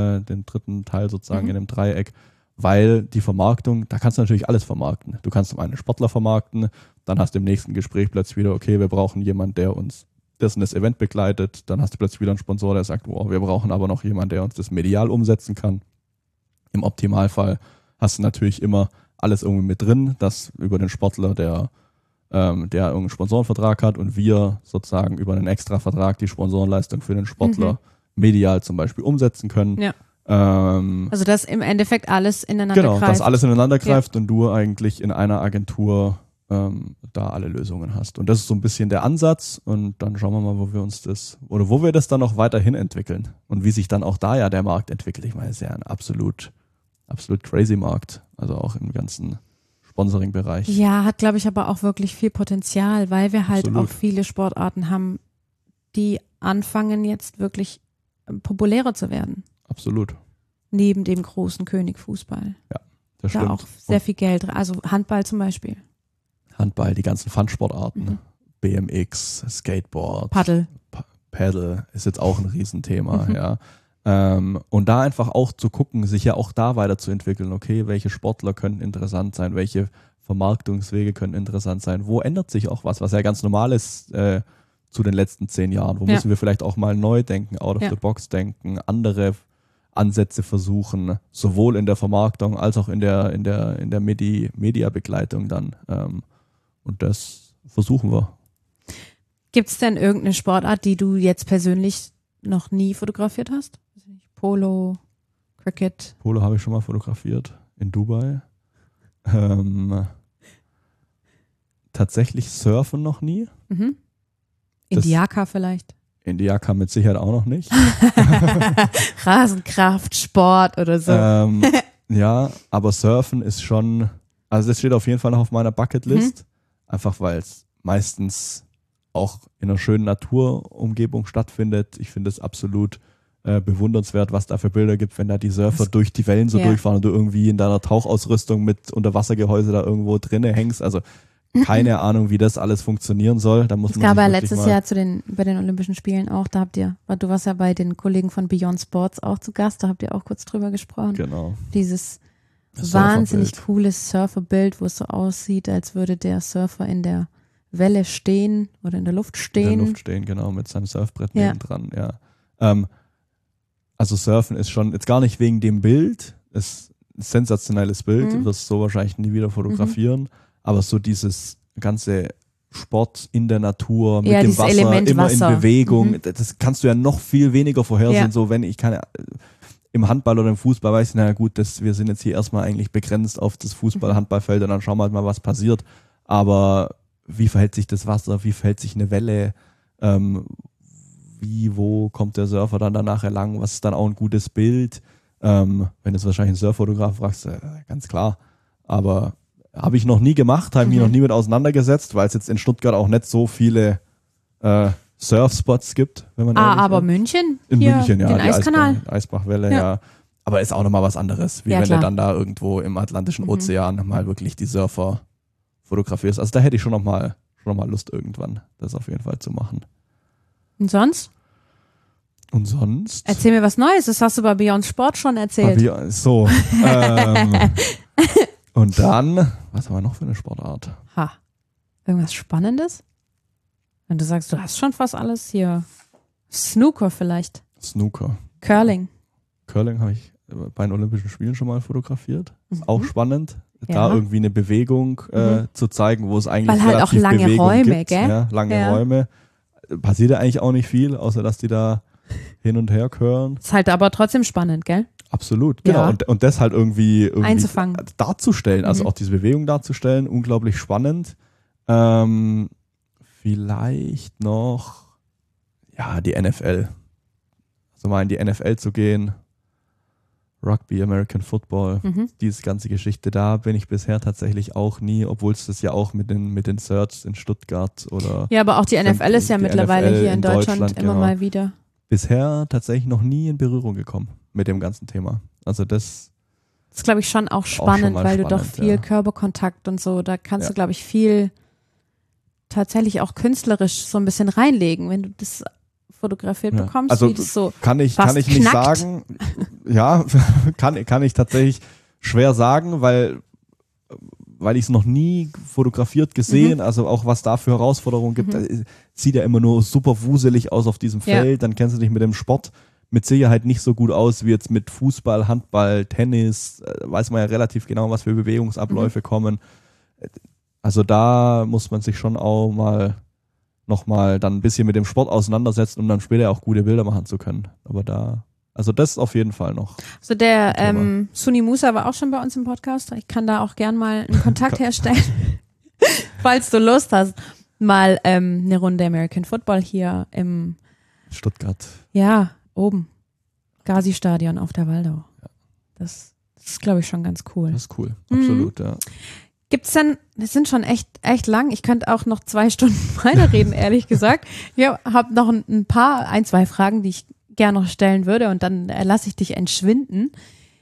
[SPEAKER 3] Teil sozusagen in dem Dreieck, weil die Vermarktung, da kannst du natürlich alles vermarkten. Du kannst zum einen Sportler vermarkten, dann hast du im nächsten Gespräch plötzlich wieder, okay, wir brauchen jemanden, der uns das Event begleitet, dann hast du plötzlich wieder einen Sponsor, der sagt, wow, wir brauchen aber noch jemanden, der uns das medial umsetzen kann. Im Optimalfall hast du natürlich immer alles irgendwie mit drin, dass über den Sportler, der irgendeinen Sponsorenvertrag hat und wir sozusagen über einen Extravertrag die Sponsorenleistung für den Sportler medial zum Beispiel umsetzen können.
[SPEAKER 2] Ja. Also dass im Endeffekt alles ineinander greift.
[SPEAKER 3] Genau, dass alles ineinander greift und du eigentlich in einer Agentur da alle Lösungen hast. Und das ist so ein bisschen der Ansatz und dann schauen wir mal, wo wir das dann noch weiterhin entwickeln und wie sich dann auch da ja der Markt entwickelt. Ich meine, es ist ja ein absolut crazy Markt, also auch im ganzen Sponsoring-Bereich.
[SPEAKER 2] Ja, hat, glaube ich, aber auch wirklich viel Potenzial, weil wir halt auch viele Sportarten haben, die anfangen jetzt wirklich populärer zu werden.
[SPEAKER 3] Absolut.
[SPEAKER 2] Neben dem großen König Fußball.
[SPEAKER 3] Ja, das
[SPEAKER 2] da
[SPEAKER 3] stimmt.
[SPEAKER 2] auch sehr viel Geld, also Handball zum Beispiel.
[SPEAKER 3] Handball, die ganzen Fun-Sportarten, BMX, Skateboard, Paddle ist jetzt auch ein Riesenthema, und da einfach auch zu gucken, sich ja auch da weiterzuentwickeln, okay, welche Sportler können interessant sein, welche Vermarktungswege können interessant sein, wo ändert sich auch was ja ganz normal ist zu den letzten 10 Jahren, wo müssen wir vielleicht auch mal neu denken, out of the box denken, andere Ansätze versuchen, sowohl in der Vermarktung als auch in der Media-Begleitung dann. Und das versuchen wir.
[SPEAKER 2] Gibt es denn irgendeine Sportart, die du jetzt persönlich noch nie fotografiert hast? Polo, Cricket?
[SPEAKER 3] Polo habe ich schon mal fotografiert in Dubai. Tatsächlich Surfen noch nie.
[SPEAKER 2] Indiaka vielleicht?
[SPEAKER 3] Indiaka mit Sicherheit auch noch nicht.
[SPEAKER 2] Rasenkraft, Sport oder so.
[SPEAKER 3] Ja, aber Surfen ist schon, also das steht auf jeden Fall noch auf meiner Bucketlist. Einfach weil es meistens auch in einer schönen Naturumgebung stattfindet. Ich finde es absolut bewundernswert, was da für Bilder gibt, wenn da die Surfer durch die Wellen so durchfahren und du irgendwie in deiner Tauchausrüstung mit Unterwassergehäuse da irgendwo drinne hängst. Also keine Ahnung, wie das alles funktionieren soll. Da muss
[SPEAKER 2] es gab ja letztes Jahr bei den Olympischen Spielen auch, du warst ja bei den Kollegen von Beyond Sports auch zu Gast, da habt ihr auch kurz drüber gesprochen.
[SPEAKER 3] Genau.
[SPEAKER 2] Dieses wahnsinnig cooles Surferbild, wo es so aussieht, als würde der Surfer in der Welle stehen oder in der Luft stehen.
[SPEAKER 3] In der Luft stehen, genau, mit seinem Surfbrett nebendran, ja. Also Surfen ist schon, jetzt gar nicht wegen dem Bild, ist ein sensationelles Bild, wirst so wahrscheinlich nie wieder fotografieren, aber so dieses ganze Sport in der Natur, mit dem Wasser,
[SPEAKER 2] Element
[SPEAKER 3] immer
[SPEAKER 2] Wasser.
[SPEAKER 3] in Bewegung, das kannst du ja noch viel weniger vorhersehen, so wenn ich keine, im Handball oder im Fußball weiß ich, na gut, wir sind jetzt hier erstmal eigentlich begrenzt auf das Fußball-Handballfeld und dann schauen wir halt mal, was passiert, aber wie verhält sich das Wasser, wie verhält sich eine Welle, wo kommt der Surfer dann danach lang, was ist dann auch ein gutes Bild, wenn du jetzt wahrscheinlich einen Surffotograf fragst, ganz klar, aber habe ich noch nie gemacht, habe mich noch nie mit auseinandergesetzt, weil es jetzt in Stuttgart auch nicht so viele Surfspots gibt, wenn man
[SPEAKER 2] aber
[SPEAKER 3] ist.
[SPEAKER 2] München?
[SPEAKER 3] In
[SPEAKER 2] hier,
[SPEAKER 3] München, ja,
[SPEAKER 2] den
[SPEAKER 3] die
[SPEAKER 2] Eiskanal.
[SPEAKER 3] Eisbachwelle, ja. Aber ist auch nochmal was anderes, wie wenn du dann da irgendwo im Atlantischen Ozean mal wirklich die Surfer fotografierst. Also da hätte ich schon noch mal Lust irgendwann, das auf jeden Fall zu machen.
[SPEAKER 2] Und sonst? Erzähl mir was Neues, das hast du bei Beyond Sport schon erzählt.
[SPEAKER 3] Und dann, was haben wir noch für eine Sportart?
[SPEAKER 2] Irgendwas Spannendes? Wenn du sagst, du hast schon fast alles hier. Snooker vielleicht.
[SPEAKER 3] Snooker.
[SPEAKER 2] Curling
[SPEAKER 3] habe ich bei den Olympischen Spielen schon mal fotografiert. Ist auch spannend, da irgendwie eine Bewegung zu zeigen, wo es eigentlich
[SPEAKER 2] weil halt auch lange
[SPEAKER 3] Bewegung
[SPEAKER 2] Räume,
[SPEAKER 3] gibt.
[SPEAKER 2] gell?
[SPEAKER 3] Ja, lange Räume. Passiert ja eigentlich auch nicht viel, außer dass die da hin und her hören.
[SPEAKER 2] Ist halt aber trotzdem spannend, gell?
[SPEAKER 3] Absolut, genau.
[SPEAKER 2] Ja.
[SPEAKER 3] Und das halt irgendwie
[SPEAKER 2] Einzufangen.
[SPEAKER 3] darzustellen, also auch diese Bewegung darzustellen, unglaublich spannend. Vielleicht noch, ja, die NFL. Also mal in die NFL zu gehen. Rugby, American Football, diese ganze Geschichte, da bin ich bisher tatsächlich auch nie, obwohl es das ja auch mit den Search in Stuttgart oder...
[SPEAKER 2] Ja, aber auch die NFL ist ja mittlerweile
[SPEAKER 3] NFL
[SPEAKER 2] hier in Deutschland immer
[SPEAKER 3] genau.
[SPEAKER 2] mal wieder.
[SPEAKER 3] Bisher tatsächlich noch nie in Berührung gekommen mit dem ganzen Thema. Also das
[SPEAKER 2] ist, glaube ich, schon auch
[SPEAKER 3] schon
[SPEAKER 2] spannend,
[SPEAKER 3] mal
[SPEAKER 2] weil du doch
[SPEAKER 3] spannend,
[SPEAKER 2] viel
[SPEAKER 3] ja.
[SPEAKER 2] Körperkontakt und so, da kannst du, glaube ich, viel tatsächlich auch künstlerisch so ein bisschen reinlegen, wenn du das fotografiert bekommst,
[SPEAKER 3] also
[SPEAKER 2] wie das so
[SPEAKER 3] kann ich
[SPEAKER 2] fast
[SPEAKER 3] nicht
[SPEAKER 2] knackt.
[SPEAKER 3] sagen. Ja, kann ich tatsächlich schwer sagen, weil ich es noch nie fotografiert gesehen, also auch was da für Herausforderungen gibt, sieht ja immer nur super wuselig aus auf diesem Feld, dann kennst du dich mit dem Sport mit Sicherheit nicht so gut aus wie jetzt mit Fußball, Handball, Tennis, weiß man ja relativ genau, was für Bewegungsabläufe kommen. Also da muss man sich schon auch nochmal dann ein bisschen mit dem Sport auseinandersetzen, um dann später auch gute Bilder machen zu können. Aber also das auf jeden Fall noch.
[SPEAKER 2] So der Suni Musa war auch schon bei uns im Podcast. Ich kann da auch gern mal einen Kontakt herstellen, falls du Lust hast, mal eine Runde American Football hier im
[SPEAKER 3] Stuttgart.
[SPEAKER 2] Ja, oben. Gazi-Stadion auf der Waldau. Das ist, glaube ich, schon ganz cool.
[SPEAKER 3] Das ist cool, absolut, ja.
[SPEAKER 2] Gibt's denn, das sind schon echt lang, ich könnte auch noch 2 Stunden weiterreden, ehrlich gesagt. Ich habe noch ein, zwei Fragen, die ich gerne noch stellen würde und dann lasse ich dich entschwinden.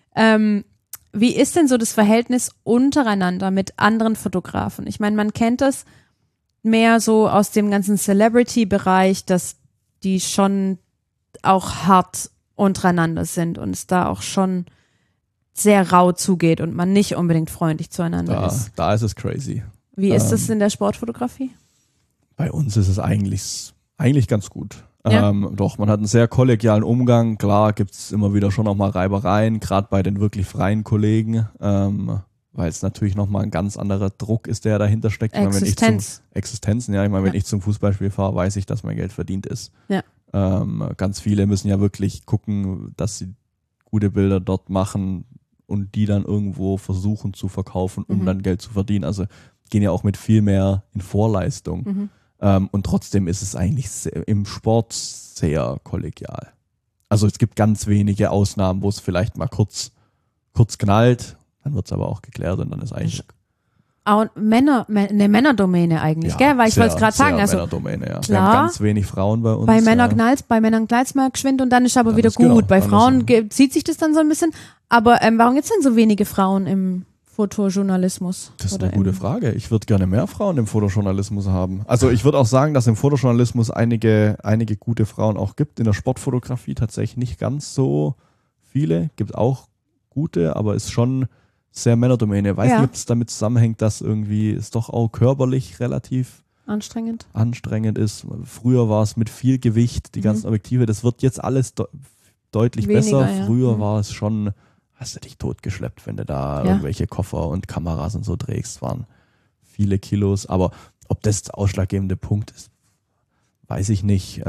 [SPEAKER 2] Wie ist denn so das Verhältnis untereinander mit anderen Fotografen? Ich meine, man kennt das mehr so aus dem ganzen Celebrity-Bereich, dass die schon auch hart untereinander sind und es da auch schon sehr rau zugeht und man nicht unbedingt freundlich zueinander ist.
[SPEAKER 3] Da ist es crazy.
[SPEAKER 2] Wie ist das in der Sportfotografie?
[SPEAKER 3] Bei uns ist es eigentlich ganz gut.
[SPEAKER 2] Ja.
[SPEAKER 3] Doch, man hat einen sehr kollegialen Umgang. Klar gibt es immer wieder schon auch mal Reibereien, gerade bei den wirklich freien Kollegen, weil es natürlich nochmal ein ganz anderer Druck ist, der dahinter steckt. Existenzen, ja. Ich meine, wenn ich zum Fußballspiel fahre, weiß ich, dass mein Geld verdient ist.
[SPEAKER 2] Ja.
[SPEAKER 3] Ganz viele müssen ja wirklich gucken, dass sie gute Bilder dort machen und die dann irgendwo versuchen zu verkaufen, um dann Geld zu verdienen. Also gehen ja auch mit viel mehr in Vorleistung. Und trotzdem ist es eigentlich im Sport sehr kollegial. Also es gibt ganz wenige Ausnahmen, wo es vielleicht mal kurz knallt, dann wird es aber auch geklärt und dann ist eigentlich...
[SPEAKER 2] Auch eine Männerdomäne eigentlich, gell? Weil ich wollte es gerade sagen. Also
[SPEAKER 3] Männerdomäne, ja.
[SPEAKER 2] klar,
[SPEAKER 3] Wir haben ganz wenig Frauen bei uns.
[SPEAKER 2] Bei Männern knallt's mal geschwind und dann ist aber
[SPEAKER 3] dann
[SPEAKER 2] wieder
[SPEAKER 3] ist
[SPEAKER 2] gut.
[SPEAKER 3] genau,
[SPEAKER 2] Bei
[SPEAKER 3] dann
[SPEAKER 2] Frauen
[SPEAKER 3] ist
[SPEAKER 2] zieht sich das dann so ein bisschen. Aber warum gibt es denn so wenige Frauen im Fotojournalismus?
[SPEAKER 3] Das ist eine gute Frage. Ich würde gerne mehr Frauen im Fotojournalismus haben. Also ich würde auch sagen, dass im Fotojournalismus einige gute Frauen auch gibt. In der Sportfotografie tatsächlich nicht ganz so viele. Gibt auch gute, aber ist schon sehr Männerdomäne. Weiß nicht, ob es damit zusammenhängt, dass irgendwie es doch auch körperlich relativ anstrengend ist. Früher war es mit viel Gewicht, die ganzen Objektive. Das wird jetzt alles deutlich
[SPEAKER 2] weniger,
[SPEAKER 3] besser. Früher war es schon, hast du dich totgeschleppt, wenn du da irgendwelche Koffer und Kameras und so trägst, waren viele Kilos. Aber ob das der ausschlaggebende Punkt ist, weiß ich nicht.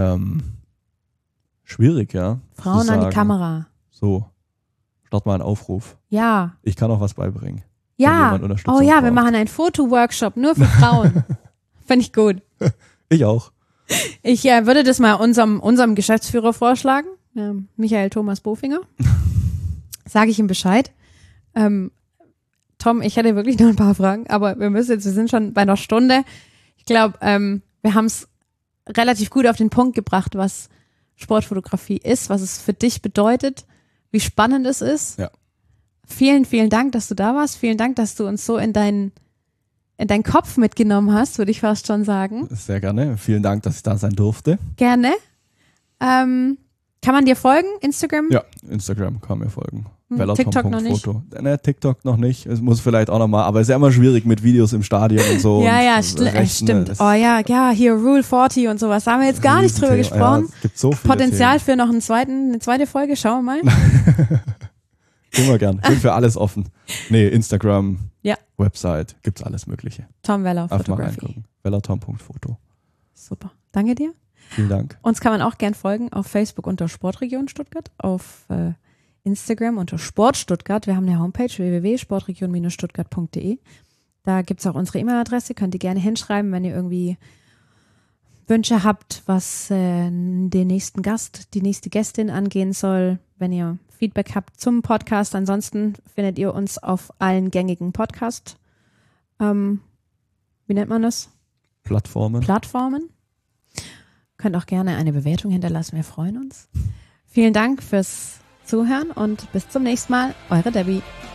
[SPEAKER 3] Schwierig, ja.
[SPEAKER 2] Frauen an die Kamera.
[SPEAKER 3] So, start mal einen Aufruf.
[SPEAKER 2] Ja.
[SPEAKER 3] Ich kann auch was beibringen.
[SPEAKER 2] Ja. Oh ja, wir machen einen Fotoworkshop nur für Frauen. Fände ich gut.
[SPEAKER 3] Ich auch.
[SPEAKER 2] Ich würde das mal unserem Geschäftsführer vorschlagen, Michael Thomas Bofinger. Sage ich ihm Bescheid. Tom, ich hätte wirklich noch ein paar Fragen, aber wir sind schon bei einer Stunde. Ich glaube, wir haben es relativ gut auf den Punkt gebracht, was Sportfotografie ist, was es für dich bedeutet, wie spannend es ist.
[SPEAKER 3] Ja.
[SPEAKER 2] Vielen, vielen Dank, dass du da warst. Vielen Dank, dass du uns so in deinen Kopf mitgenommen hast, würde ich fast schon sagen.
[SPEAKER 3] Sehr gerne. Vielen Dank, dass ich da sein durfte.
[SPEAKER 2] Gerne. Kann man dir folgen? Instagram?
[SPEAKER 3] Ja, Instagram kann mir folgen.
[SPEAKER 2] TikTok noch nicht?
[SPEAKER 3] TikTok noch nicht. Es muss vielleicht auch noch mal, aber es ist ja immer schwierig mit Videos im Stadion und so.
[SPEAKER 2] Ja, stimmt. Oh ja, hier Rule 40 und sowas. Da haben wir jetzt gar nicht drüber gesprochen.
[SPEAKER 3] Ja, es gibt so viele
[SPEAKER 2] Potenzial für noch eine zweite Folge. Schauen wir mal.
[SPEAKER 3] Immer gern. Bin für alles offen. Nee, Instagram, Website, gibt's alles Mögliche.
[SPEAKER 2] Tom Weller
[SPEAKER 3] Einfach mal
[SPEAKER 2] Photography.
[SPEAKER 3] reingucken. wellertom.foto.
[SPEAKER 2] Super. Danke dir.
[SPEAKER 3] Vielen Dank.
[SPEAKER 2] Uns kann man auch gern folgen auf Facebook unter Sportregion Stuttgart, auf Instagram unter Sport Stuttgart. Wir haben eine Homepage www.sportregion-stuttgart.de. Da gibt es auch unsere E-Mail-Adresse, könnt ihr gerne hinschreiben, wenn ihr irgendwie Wünsche habt, was den nächsten Gast, die nächste Gästin angehen soll, wenn ihr Feedback habt zum Podcast. Ansonsten findet ihr uns auf allen gängigen Podcast, wie nennt man das?
[SPEAKER 3] Plattformen.
[SPEAKER 2] Könnt auch gerne eine Bewertung hinterlassen, wir freuen uns. Vielen Dank fürs Zuhören und bis zum nächsten Mal. Eure Debbie.